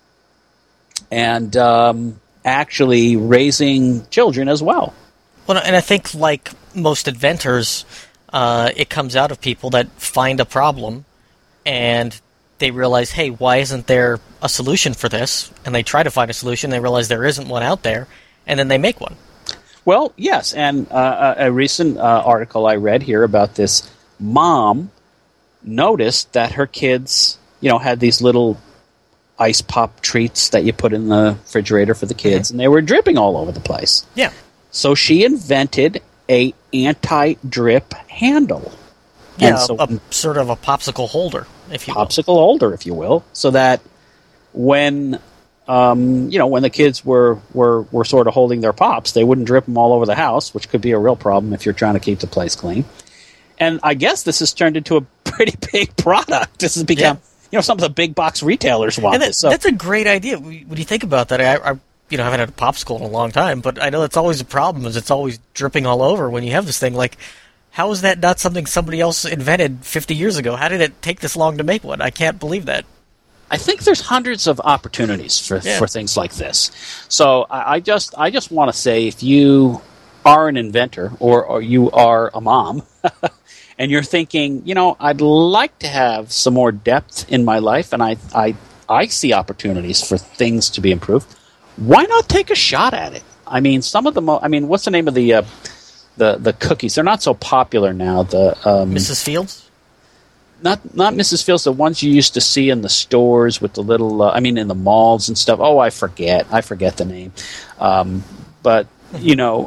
and um, actually raising children as well. Well, and I think, like most inventors, uh, it comes out of people that find a problem and they realize, hey, why isn't there a solution for this? And they try to find a solution. They realize there isn't one out there, and then they make one. Well, yes, and uh, a recent uh, article I read here about this mom noticed that her kids, you know, had these little ice pop treats that you put in the refrigerator for the kids, mm-hmm. and they were dripping all over the place. Yeah. So she invented a anti-drip handle. Yeah, and so, a, a sort of a popsicle holder, if you will. Popsicle holder, if you will, so that when um, you know when the kids were, were were sort of holding their pops, they wouldn't drip them all over the house, which could be a real problem if you're trying to keep the place clean. And I guess this has turned into a pretty big product. This has become, yeah. you know, some of the big box retailers want and that, this. So. That's a great idea. When you think about that, I, I you know haven't had a popsicle in a long time, but I know that's always a problem. Is it's always dripping all over when you have this thing. Like, how is that not something somebody else invented fifty years ago? How did it take this long to make one? I can't believe that. I think there's hundreds of opportunities for, yeah. for things like this. So I, I just I just want to say, if you are an inventor or, or you are a mom and you're thinking, you know, I'd like to have some more depth in my life, and I I, I see opportunities for things to be improved, why not take a shot at it? I mean, some of the mo- I mean, what's the name of the uh, the the cookies? They're not so popular now. The um, Missus Fields? Not not Missus Fields, the ones you used to see in the stores with the little, uh, I mean, in the malls and stuff. Oh, I forget. I forget the name. Um, but, you know,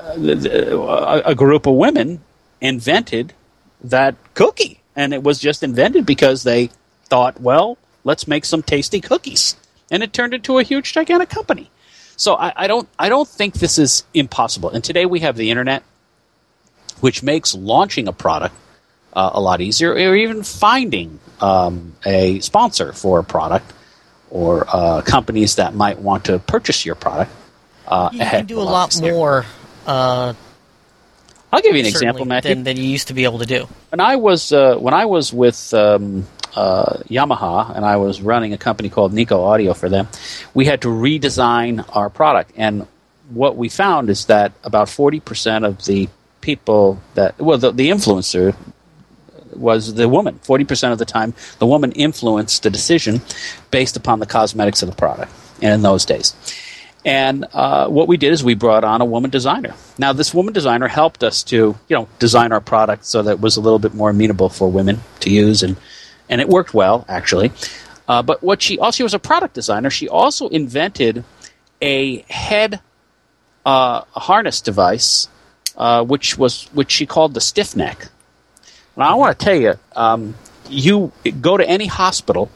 a, a group of women invented that cookie. And it was just invented because they thought, well, let's make some tasty cookies. And it turned into a huge, gigantic company. So I, I don't I don't think this is impossible. And today we have the Internet, which makes launching a product Uh, a lot easier, or even finding um, a sponsor for a product or uh, companies that might want to purchase your product. Uh, you can do a lot more. Uh, I'll give you an example, Matthew. Than, than you used to be able to do. When I was uh, when I was with um, uh, Yamaha and I was running a company called Nico Audio for them, we had to redesign our product. And what we found is that about forty percent of the people that well, the, the influencer was the woman. forty percent of the time, the woman influenced the decision based upon the cosmetics of the product. And in those days. And uh, what we did is we brought on a woman designer. Now, this woman designer helped us to, you know, design our product so that it was a little bit more amenable for women to use, and and it worked well, actually. Uh, but what she also she was a product designer. She also invented a head uh, harness device, uh, which was which she called the stiff neck. Now, I want to tell you, um, you go to any hospital,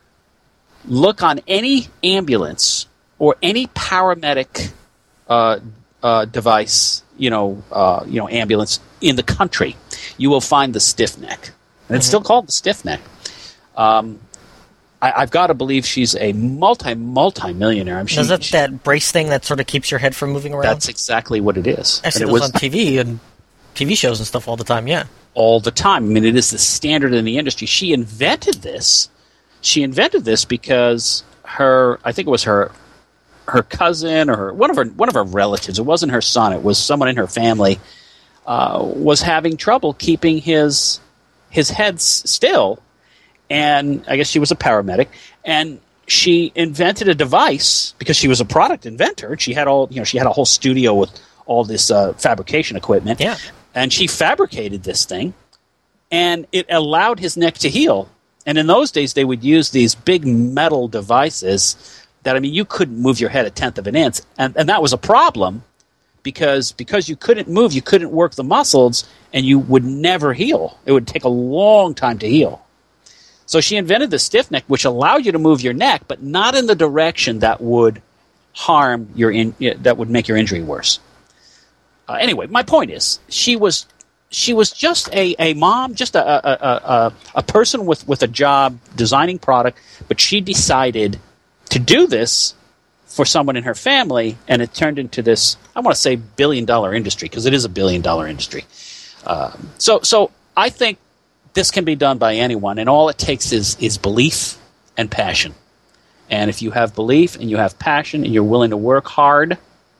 look on any ambulance or any paramedic uh, uh, device, you know, uh, you know, ambulance in the country, you will find the stiff neck, and mm-hmm. it's still called the stiff neck. Um, I, I've got to believe she's a multi multi millionaire. I'm sure. Is that that brace thing that sort of keeps your head from moving around? That's exactly what it is. I see and those it was on T V and T V shows and stuff all the time. Yeah, all the time. I mean, it is the standard in the industry. She invented this. She invented this because her, I think it was her. her cousin or her, one of her one of her relatives, it wasn't her son, it was someone in her family, uh, was having trouble keeping his his head s- still, and I guess she was a paramedic, and she invented a device because she was a product inventor. She had all you know she had a whole studio with all this uh, fabrication equipment, yeah, and she fabricated this thing, and it allowed his neck to heal. And in those days, they would use these big metal devices that, I mean, you couldn't move your head a tenth of an inch. And, and that was a problem because because you couldn't move, you couldn't work the muscles, and you would never heal. It would take a long time to heal. So she invented the stiff neck, which allowed you to move your neck, but not in the direction that would harm your in, that would make your injury worse. Uh, anyway, my point is, she was she was just a, a mom, just a a, a a person with, with a job designing product, but she decided to do this for someone in her family, and it turned into this, I want to say billion-dollar industry, because it is a billion-dollar industry. Uh, so so I think this can be done by anyone, and all it takes is, is belief and passion. And if you have belief and you have passion and you're willing to work hard,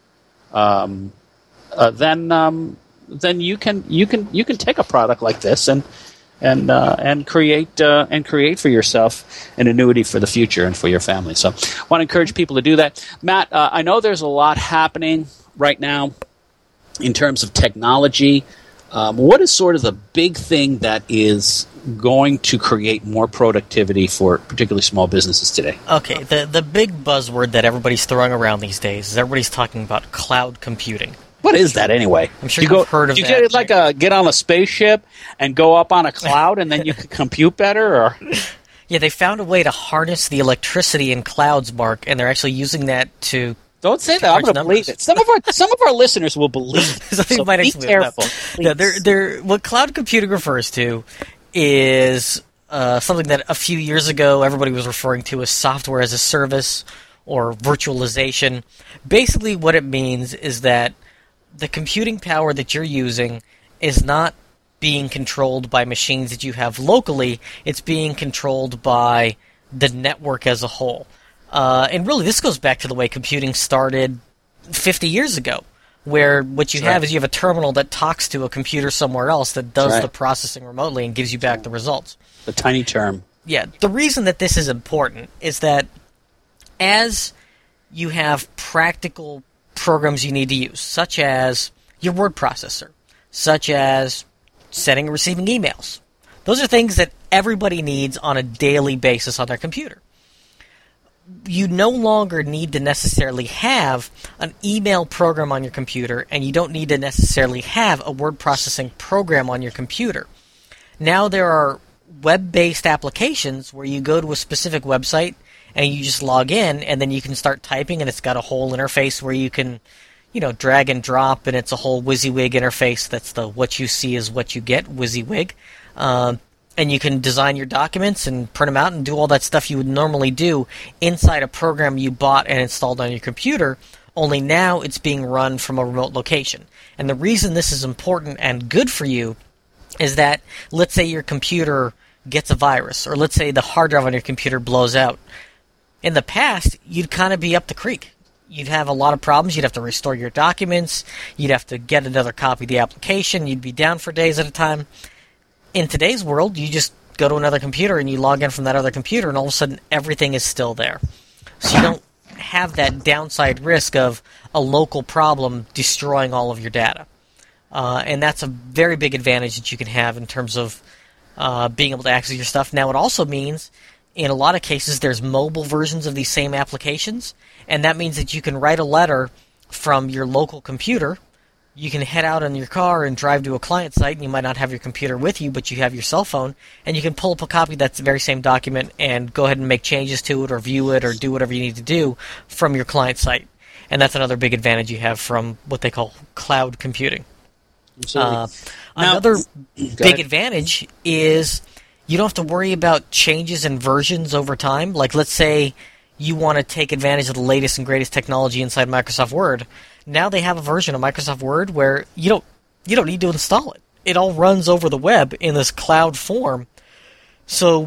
um, uh, then um, then you can you can you can take a product like this and and uh, and create uh, and create for yourself an annuity for the future and for your family. So I want to encourage people to do that. Matt, uh, I know there's a lot happening right now in terms of technology. Um, what is sort of the big thing that is going to create more productivity for particularly small businesses today? Okay, the the big buzzword that everybody's throwing around these days is everybody's talking about cloud computing. What is that anyway? I'm sure you you've go, heard of you that. You get like a get on a spaceship and go up on a cloud, and then you can compute better, or yeah, they found a way to harness the electricity in clouds, Mark, and they're actually using that to. Don't say that. I'm going to believe it. Some of our some of our listeners will believe it. so so be careful. No, they're, they're, what cloud computing refers to is uh, something that a few years ago everybody was referring to as software as a service or virtualization. Basically, what it means is that the computing power that you're using is not being controlled by machines that you have locally. It's being controlled by the network as a whole. Uh, and really, this goes back to the way computing started fifty years ago, where what you That's have right. is you have a terminal that talks to a computer somewhere else that does That's the right. processing remotely and gives you back the results. The tiny term. Yeah, the reason that this is important is that as you have practical programs you need to use, such as your word processor, such as sending and receiving emails, those are things that everybody needs on a daily basis on their computer. You no longer need to necessarily have an email program on your computer, and you don't need to necessarily have a word processing program on your computer. Now there are web-based applications where you go to a specific website and you just log in, and then you can start typing, and it's got a whole interface where you can, you know, drag and drop, and it's a whole WYSIWYG interface. That's the what you see is what you get, WYSIWYG. Um, and you can design your documents and print them out and do all that stuff you would normally do inside a program you bought and installed on your computer, only now it's being run from a remote location. And the reason this is important and good for you is that, let's say your computer gets a virus, or let's say the hard drive on your computer blows out. In the past, you'd kind of be up the creek. You'd have a lot of problems. You'd have to restore your documents. You'd have to get another copy of the application. You'd be down for days at a time. In today's world, you just go to another computer and you log in from that other computer, and all of a sudden everything is still there. So you don't have that downside risk of a local problem destroying all of your data. Uh, and that's a very big advantage that you can have in terms of uh, being able to access your stuff. Now, it also means, in a lot of cases, there's mobile versions of these same applications, and that means that you can write a letter from your local computer. You can head out in your car and drive to a client site, and you might not have your computer with you, but you have your cell phone, and you can pull up a copy of that very same document and go ahead and make changes to it or view it or do whatever you need to do from your client site. And that's another big advantage you have from what they call cloud computing. Uh, now, another big ahead. advantage is you don't have to worry about changes in versions over time. Like, let's say you want to take advantage of the latest and greatest technology inside Microsoft Word. Now they have a version of Microsoft Word where you don't you don't need to install it. It all runs over the web in this cloud form. So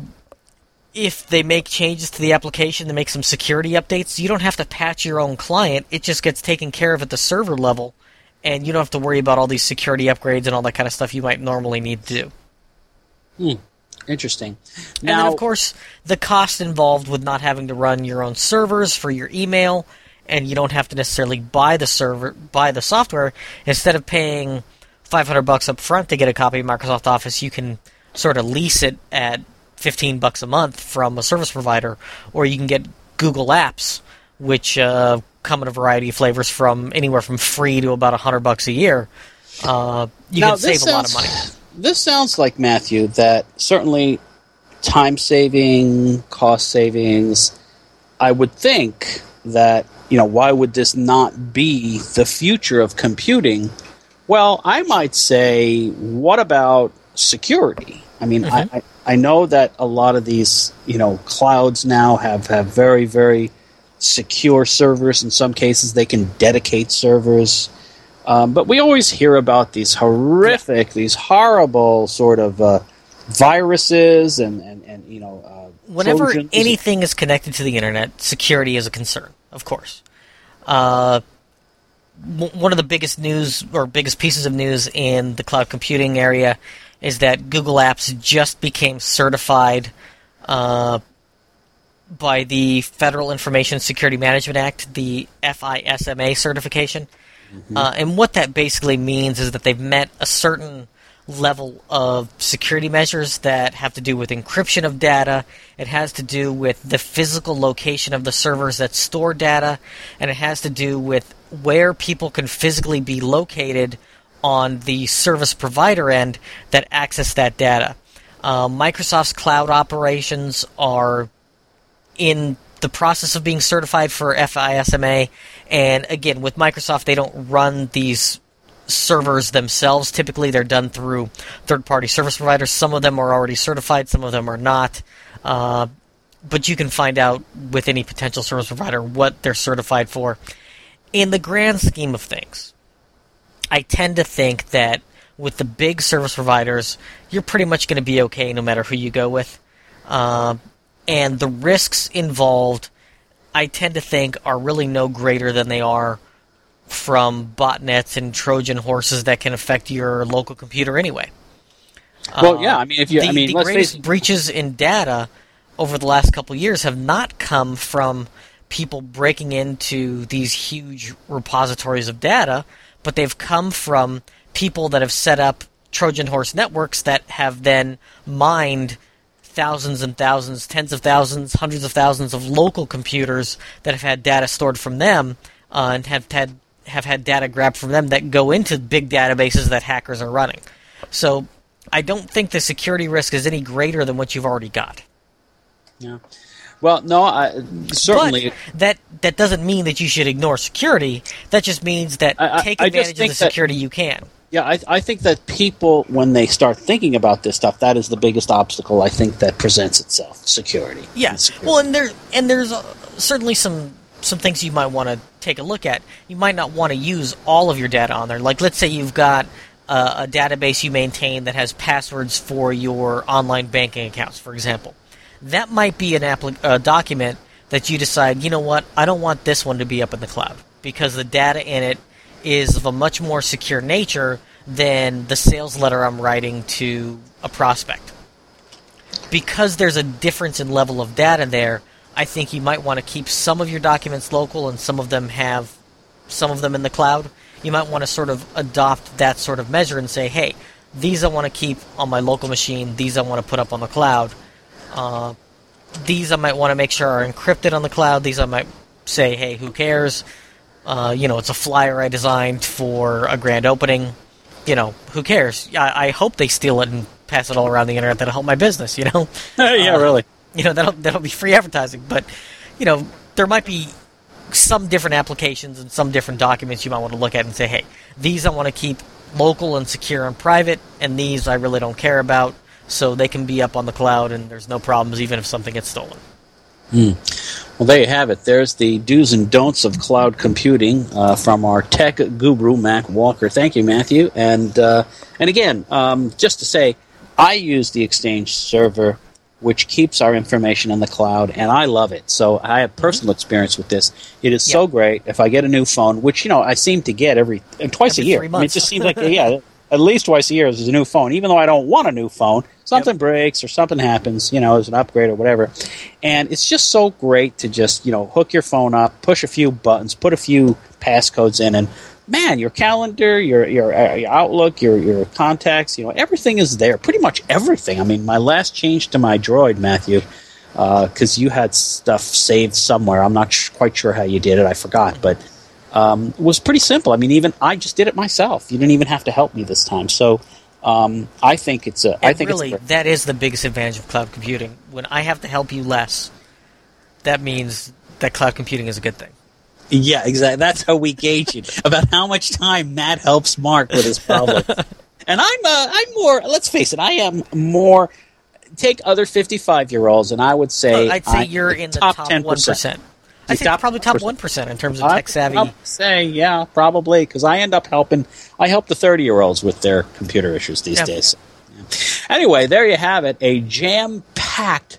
if they make changes to the application, they make some security updates, you don't have to patch your own client. It just gets taken care of at the server level, and you don't have to worry about all these security upgrades and all that kind of stuff you might normally need to do. Hmm. Interesting. Now, and then, of course, the cost involved with not having to run your own servers for your email, and you don't have to necessarily buy the server, buy the software. Instead of paying five hundred bucks up front to get a copy of Microsoft Office, you can sort of lease it at fifteen bucks a month from a service provider, or you can get Google Apps, which uh, come in a variety of flavors from anywhere from free to about one hundred bucks a year. Uh, you now, can save sounds, a lot of money. This sounds like, Matthew, that certainly time saving, cost savings, I would think that, you know, why would this not be the future of computing? Well, I might say, what about security? I mean, mm-hmm. I, I, I know that a lot of these, you know, clouds now have, have very, very secure servers. In some cases, they can dedicate servers. Um, but we always hear about these horrific, yeah. these horrible sort of uh, viruses and, and, and, you know, uh, whenever Trojans. anything is connected to the internet, security is a concern, of course. Uh, w- one of the biggest news or biggest pieces of news in the cloud computing area is that Google Apps just became certified uh, by the Federal Information Security Management Act, the F I S M A certification. Mm-hmm. Uh, and what that basically means is that they've met a certain level of security measures that have to do with encryption of data. It has to do with the physical location of the servers that store data, and it has to do with where people can physically be located on the service provider end that access that data. Uh, Microsoft's cloud operations are in the process of being certified for F I S M A, and again, with Microsoft, they don't run these servers themselves. Typically, they're done through third-party service providers. Some of them are already certified, some of them are not, uh, but you can find out with any potential service provider what they're certified for. In the grand scheme of things, I tend to think that with the big service providers, you're pretty much going to be okay no matter who you go with. Uh, and the risks involved, I tend to think, are really no greater than they are from botnets and Trojan horses that can affect your local computer anyway. Well, uh, yeah, I mean, if you, the, I mean, the let's greatest face it. breaches in data over the last couple of years have not come from people breaking into these huge repositories of data, but they've come from people that have set up Trojan horse networks that have then mined thousands and thousands, tens of thousands, hundreds of thousands of local computers that have had data stored from them uh, and have had have had data grabbed from them that go into big databases that hackers are running. So I don't think the security risk is any greater than what you've already got. Yeah. Well, no, I, certainly. But that that doesn't mean that you should ignore security. That just means that I, I, take I advantage of the that, security you can. Yeah, I, I think that people, when they start thinking about this stuff, that is the biggest obstacle I think that presents itself: security. Yeah. And security. Well, and there and there's uh, certainly some some things you might want to take a look at. You might not want to use all of your data on there. Like, let's say you've got uh, a database you maintain that has passwords for your online banking accounts, for example. That might be an appli- uh, document that you decide, you know what, I don't want this one to be up in the cloud because the data in it is of a much more secure nature than the sales letter I'm writing to a prospect. Because there's a difference in level of data there, I think you might want to keep some of your documents local and some of them have some of them in the cloud. You might want to sort of adopt that sort of measure and say, hey, these I want to keep on my local machine, these I want to put up on the cloud. Uh, these I might want to make sure are encrypted on the cloud. These I might say, hey, who cares? Uh, you know, it's a flyer I designed for a grand opening. You know, who cares? I, I hope they steal it and pass it all around the internet. That'll help my business, you know? yeah, uh, really. You know, that'll, that'll be free advertising. But, you know, there might be some different applications and some different documents you might want to look at and say, hey, these I want to keep local and secure and private, and these I really don't care about, so they can be up on the cloud and there's no problems even if something gets stolen. Mm. Well, there you have it. There's the do's and don'ts of cloud computing uh, from our tech guru, Mac Walker. Thank you, Matthew. And uh, and again, um, just to say, I use the Exchange server, which keeps our information in the cloud, and I love it. So I have personal experience with this. It is so yeah. great. If I get a new phone, which, you know, I seem to get every uh, twice every a year. Three I mean, it months. just seems like, yeah, at least twice a year there's a new phone, even though I don't want a new phone. Something yep. breaks or something happens, you know, as an upgrade or whatever. And it's just so great to just, you know, hook your phone up, push a few buttons, put a few passcodes in, and man, your calendar, your your, uh, your Outlook, your your contacts, you know, everything is there. Pretty much everything. I mean, my last change to my Droid, Matthew, because uh, you had stuff saved somewhere. I'm not sh- quite sure how you did it. I forgot, but um, it was pretty simple. I mean, even I just did it myself. You didn't even have to help me this time. So um, I think it's a. And I think really, it's that is the biggest advantage of cloud computing. When I have to help you less, that means that cloud computing is a good thing. Yeah, exactly. That's how we gauge it, about how much time Matt helps Mark with his problem. And I'm, uh, I'm more. Let's face it, I am more. Take other fifty-five-year-olds, and I would say I'd say I'm you're the in the top top ten one percent. percent. I'd say probably top one percent in terms of tech savvy. I'd say, yeah, probably, because I end up helping. I help the thirty-year-olds with their computer issues these Yeah. days. Yeah. Anyway, there you have it. A jam-packed,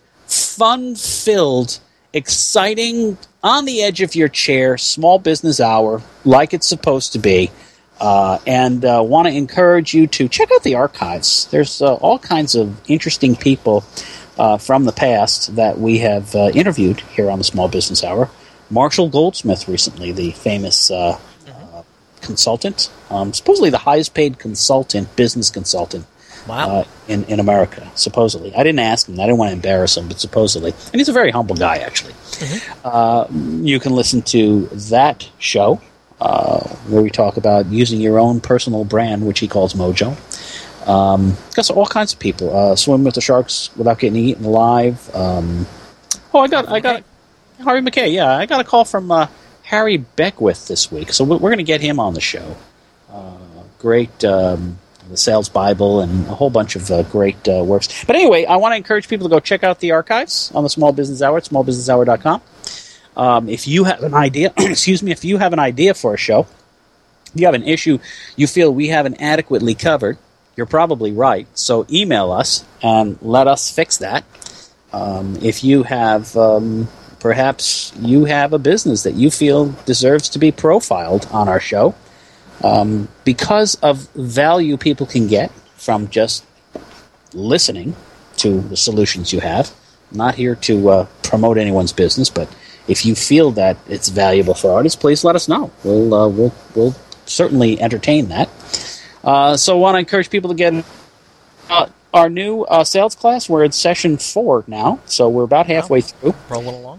fun-filled, exciting, on the edge of your chair, small business hour, like it's supposed to be. Uh, and uh, want to encourage you to check out the archives. There's uh, all kinds of interesting people uh, from the past that we have uh, interviewed here on the Small Business Hour. Marshall Goldsmith recently, the famous uh, uh, consultant, um, supposedly the highest paid consultant, business consultant Wow. uh, in, in America, supposedly. I didn't ask him. I didn't want to embarrass him, but supposedly. And he's a very humble guy, actually. Mm-hmm. Uh, you can listen to that show uh, where we talk about using your own personal brand, which he calls Mojo. Um, got all kinds of people. Uh, Swim with the Sharks Without Getting Eaten Alive. Um, oh, I got, I got Harvey McKay. Yeah, I got a call from uh, Harry Beckwith this week, so we're going to get him on the show. Uh, great. Um, the Sales Bible, and a whole bunch of uh, great uh, works. But anyway, I want to encourage people to go check out the archives on the Small Business Hour at small business hour dot com. Um, if you have an idea, excuse me, if you have an idea for a show, if you have an issue you feel we haven't adequately covered, you're probably right. So email us and let us fix that. Um, if you have, um, perhaps you have a business that you feel deserves to be profiled on our show, Um, because of value people can get from just listening to the solutions you have. I'm not here to uh, promote anyone's business, but if you feel that it's valuable for artists, please let us know. We'll uh, we'll we'll certainly entertain that. Uh, so I want to encourage people to get uh, our new uh, sales class. We're in session four now, so we're about halfway through. Rolling along.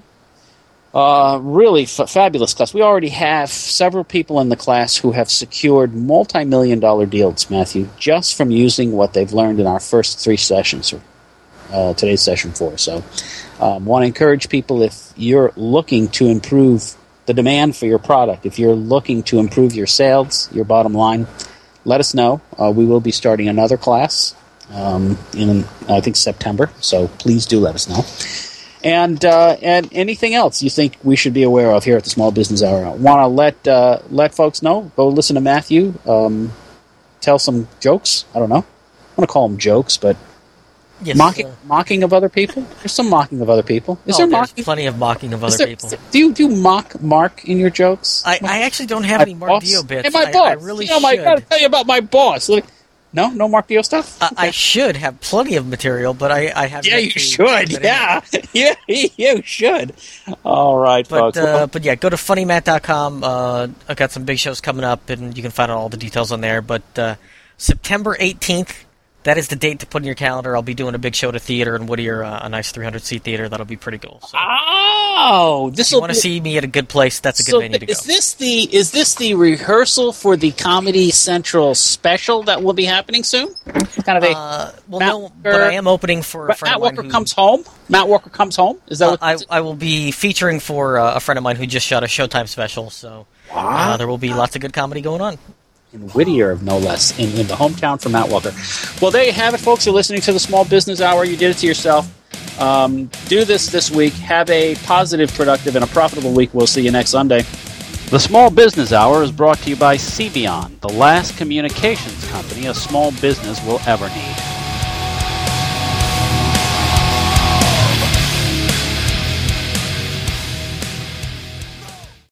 Uh, really f- fabulous class. We already have several people in the class who have secured multi-million dollar deals, Matthew, just from using what they've learned in our first three sessions, or uh, today's session four. So I um, want to encourage people, if you're looking to improve the demand for your product, if you're looking to improve your sales, your bottom line, let us know. Uh, we will be starting another class um, in, I think, September. So please do let us know. And uh, and anything else you think we should be aware of here at the Small Business Hour? Want to let uh, let folks know? Go listen to Matthew. Um, tell some jokes. I don't know. I want to call them jokes, but yes, mocking uh, mocking of other people. There's some mocking of other people. Is oh, there there's mocking? plenty of mocking of other there, people. Do you do you mock Mark in your jokes? I, I actually don't have My any Mark boss? Dio bits. Hey, my I, boss. I really you know, my, should. I gotta tell you about my boss. Like, no, no Mark Dio stuff. Uh, I should have plenty of material, but I, I have. Yeah, yet you to should. put it Yeah, yeah, you should. All right, But folks. uh, Well, but yeah, go to funny mat dot com. Uh, I've got some big shows coming up, and you can find out all the details on there. But uh, September eighteenth, that is the date to put in your calendar. I'll be doing a big show at a theater in Whittier, uh, a nice three hundred seat theater. That'll be pretty cool. So oh, this if you will want to see me at a good place, that's a good so venue to go. is this the is this the rehearsal for the Comedy Central special that will be happening soon? Kind of a Uh, well, Matt no, Walker- but I am opening for a Matt friend of Walker mine who, comes home. Matt Walker comes home. Is that Uh, what? I, I will be featuring for uh, a friend of mine who just shot a Showtime special, so uh, there will be lots of good comedy going on. In Whittier, no less, in, in the hometown for Matt Walker. Well, there you have it, folks. You're listening to the Small Business Hour. You did it to yourself. Um, do this this week. Have a positive, productive, and a profitable week. We'll see you next Sunday. The Small Business Hour is brought to you by Cevion, the last communications company a small business will ever need.